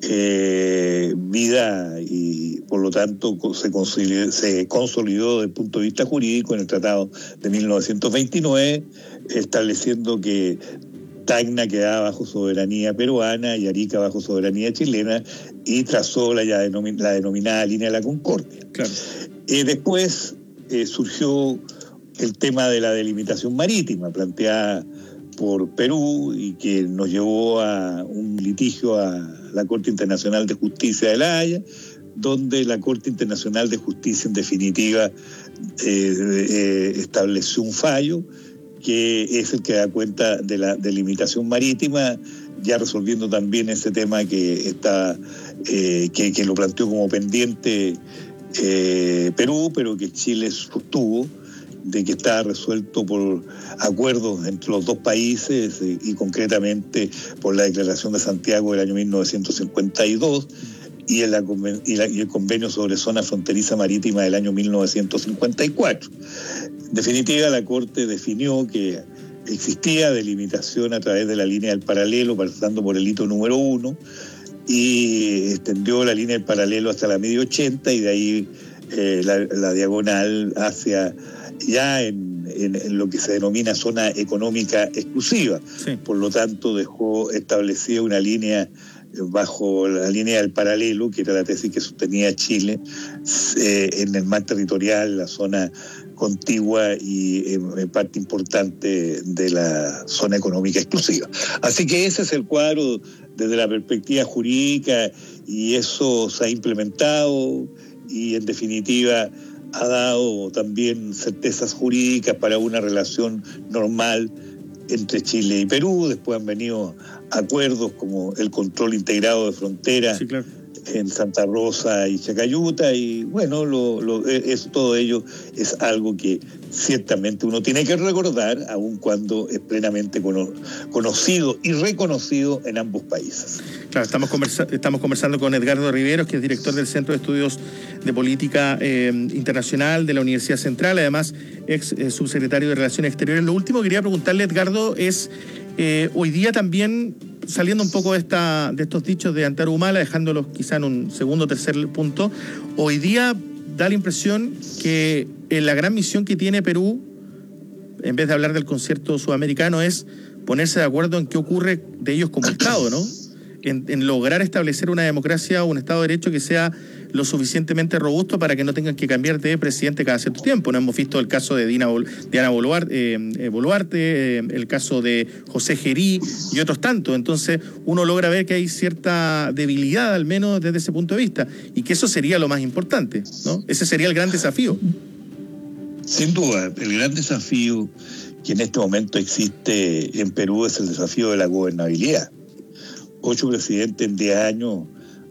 Eh, vida y por lo tanto se consolidó, se consolidó desde el punto de vista jurídico en el Tratado de mil novecientos veintinueve, estableciendo que Tacna quedaba bajo soberanía peruana y Arica bajo soberanía chilena, y trazó la, ya denomin, la denominada línea de la Concordia. Claro. Eh, después eh, surgió el tema de la delimitación marítima planteada por Perú y que nos llevó a un litigio a la Corte Internacional de Justicia de La Haya, donde la Corte Internacional de Justicia en definitiva eh, eh, estableció un fallo que es el que da cuenta de la delimitación marítima, ya resolviendo también ese tema que está eh, que, que lo planteó como pendiente eh, Perú, pero que Chile sostuvo de que estaba resuelto por acuerdos entre los dos países eh, y concretamente por la Declaración de Santiago del año mil novecientos cincuenta y dos y, en la, y, la, y el Convenio sobre Zona Fronteriza Marítima del año mil novecientos cincuenta y cuatro. En definitiva, la Corte definió que existía delimitación a través de la línea del paralelo, pasando por el hito número uno, y extendió la línea del paralelo hasta la media ochenta y de ahí eh, la, la diagonal hacia ya en, en, en lo que se denomina zona económica exclusiva. Sí. Por lo tanto, dejó establecida una línea bajo la línea del paralelo, que era la tesis que sostenía Chile, eh, en el mar territorial, la zona contigua y en eh, parte importante de la zona económica exclusiva. Así que ese es el cuadro desde la perspectiva jurídica, y eso se ha implementado y en definitiva ha dado también certezas jurídicas para una relación normal entre Chile y Perú. Después han venido acuerdos como el control integrado de frontera, sí, claro, en Santa Rosa y Chacayuta, y bueno, lo, lo, es, todo ello es algo que ciertamente uno tiene que recordar, aun cuando es plenamente cono, conocido y reconocido en ambos países. Claro, estamos, conversa estamos conversando con Edgardo Riveros, que es director del Centro de Estudios de Política eh, Internacional de la Universidad Central, además ex eh, subsecretario de Relaciones Exteriores. Lo último que quería preguntarle, Edgardo, es eh, hoy día también, saliendo un poco de, esta, de estos dichos de Antauro Humala, dejándolos quizá en un segundo o tercer punto, hoy día da la impresión que en la gran misión que tiene Perú, en vez de hablar del concierto sudamericano, es ponerse de acuerdo en qué ocurre de ellos como Estado, ¿no? En, en lograr establecer una democracia o un Estado de Derecho que sea lo suficientemente robusto para que no tengan que cambiar de presidente cada cierto tiempo. No hemos visto el caso de Dina, Diana Boluarte, eh, Boluarte eh, el caso de José Gerí y otros tantos. Entonces uno logra ver que hay cierta debilidad, al menos desde ese punto de vista, y que eso sería lo más importante, ¿no? Ese sería el gran desafío. Sin duda, el gran desafío que en este momento existe en Perú es el desafío de la gobernabilidad. Ocho presidentes en diez años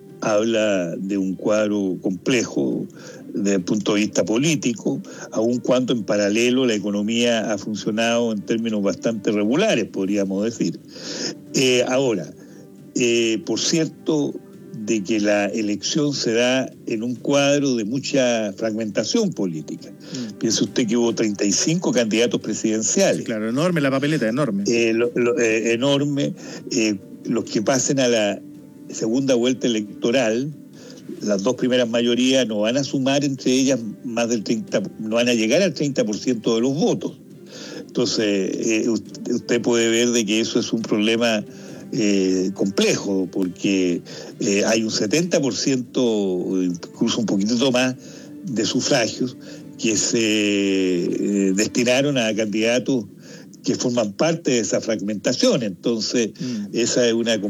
habla de un cuadro complejo desde el punto de vista político, aun cuando en paralelo la economía ha funcionado en términos bastante regulares, podríamos decir. Eh, ahora, eh, por cierto, de que la elección se da en un cuadro de mucha fragmentación política. Mm. Piense usted que hubo treinta y cinco candidatos presidenciales. Claro, enorme la papeleta, enorme. Eh, lo, lo, eh, enorme. Eh, los que pasen a la segunda vuelta electoral, las dos primeras mayorías no van a sumar entre ellas más del treinta, no van a llegar al treinta por ciento de los votos. Entonces, eh, usted, usted puede ver de que eso es un problema eh, complejo, porque eh, hay un setenta por ciento, incluso un poquitito más, de sufragios que se eh, destinaron a candidatos que forman parte de esa fragmentación. Entonces, mm. esa es una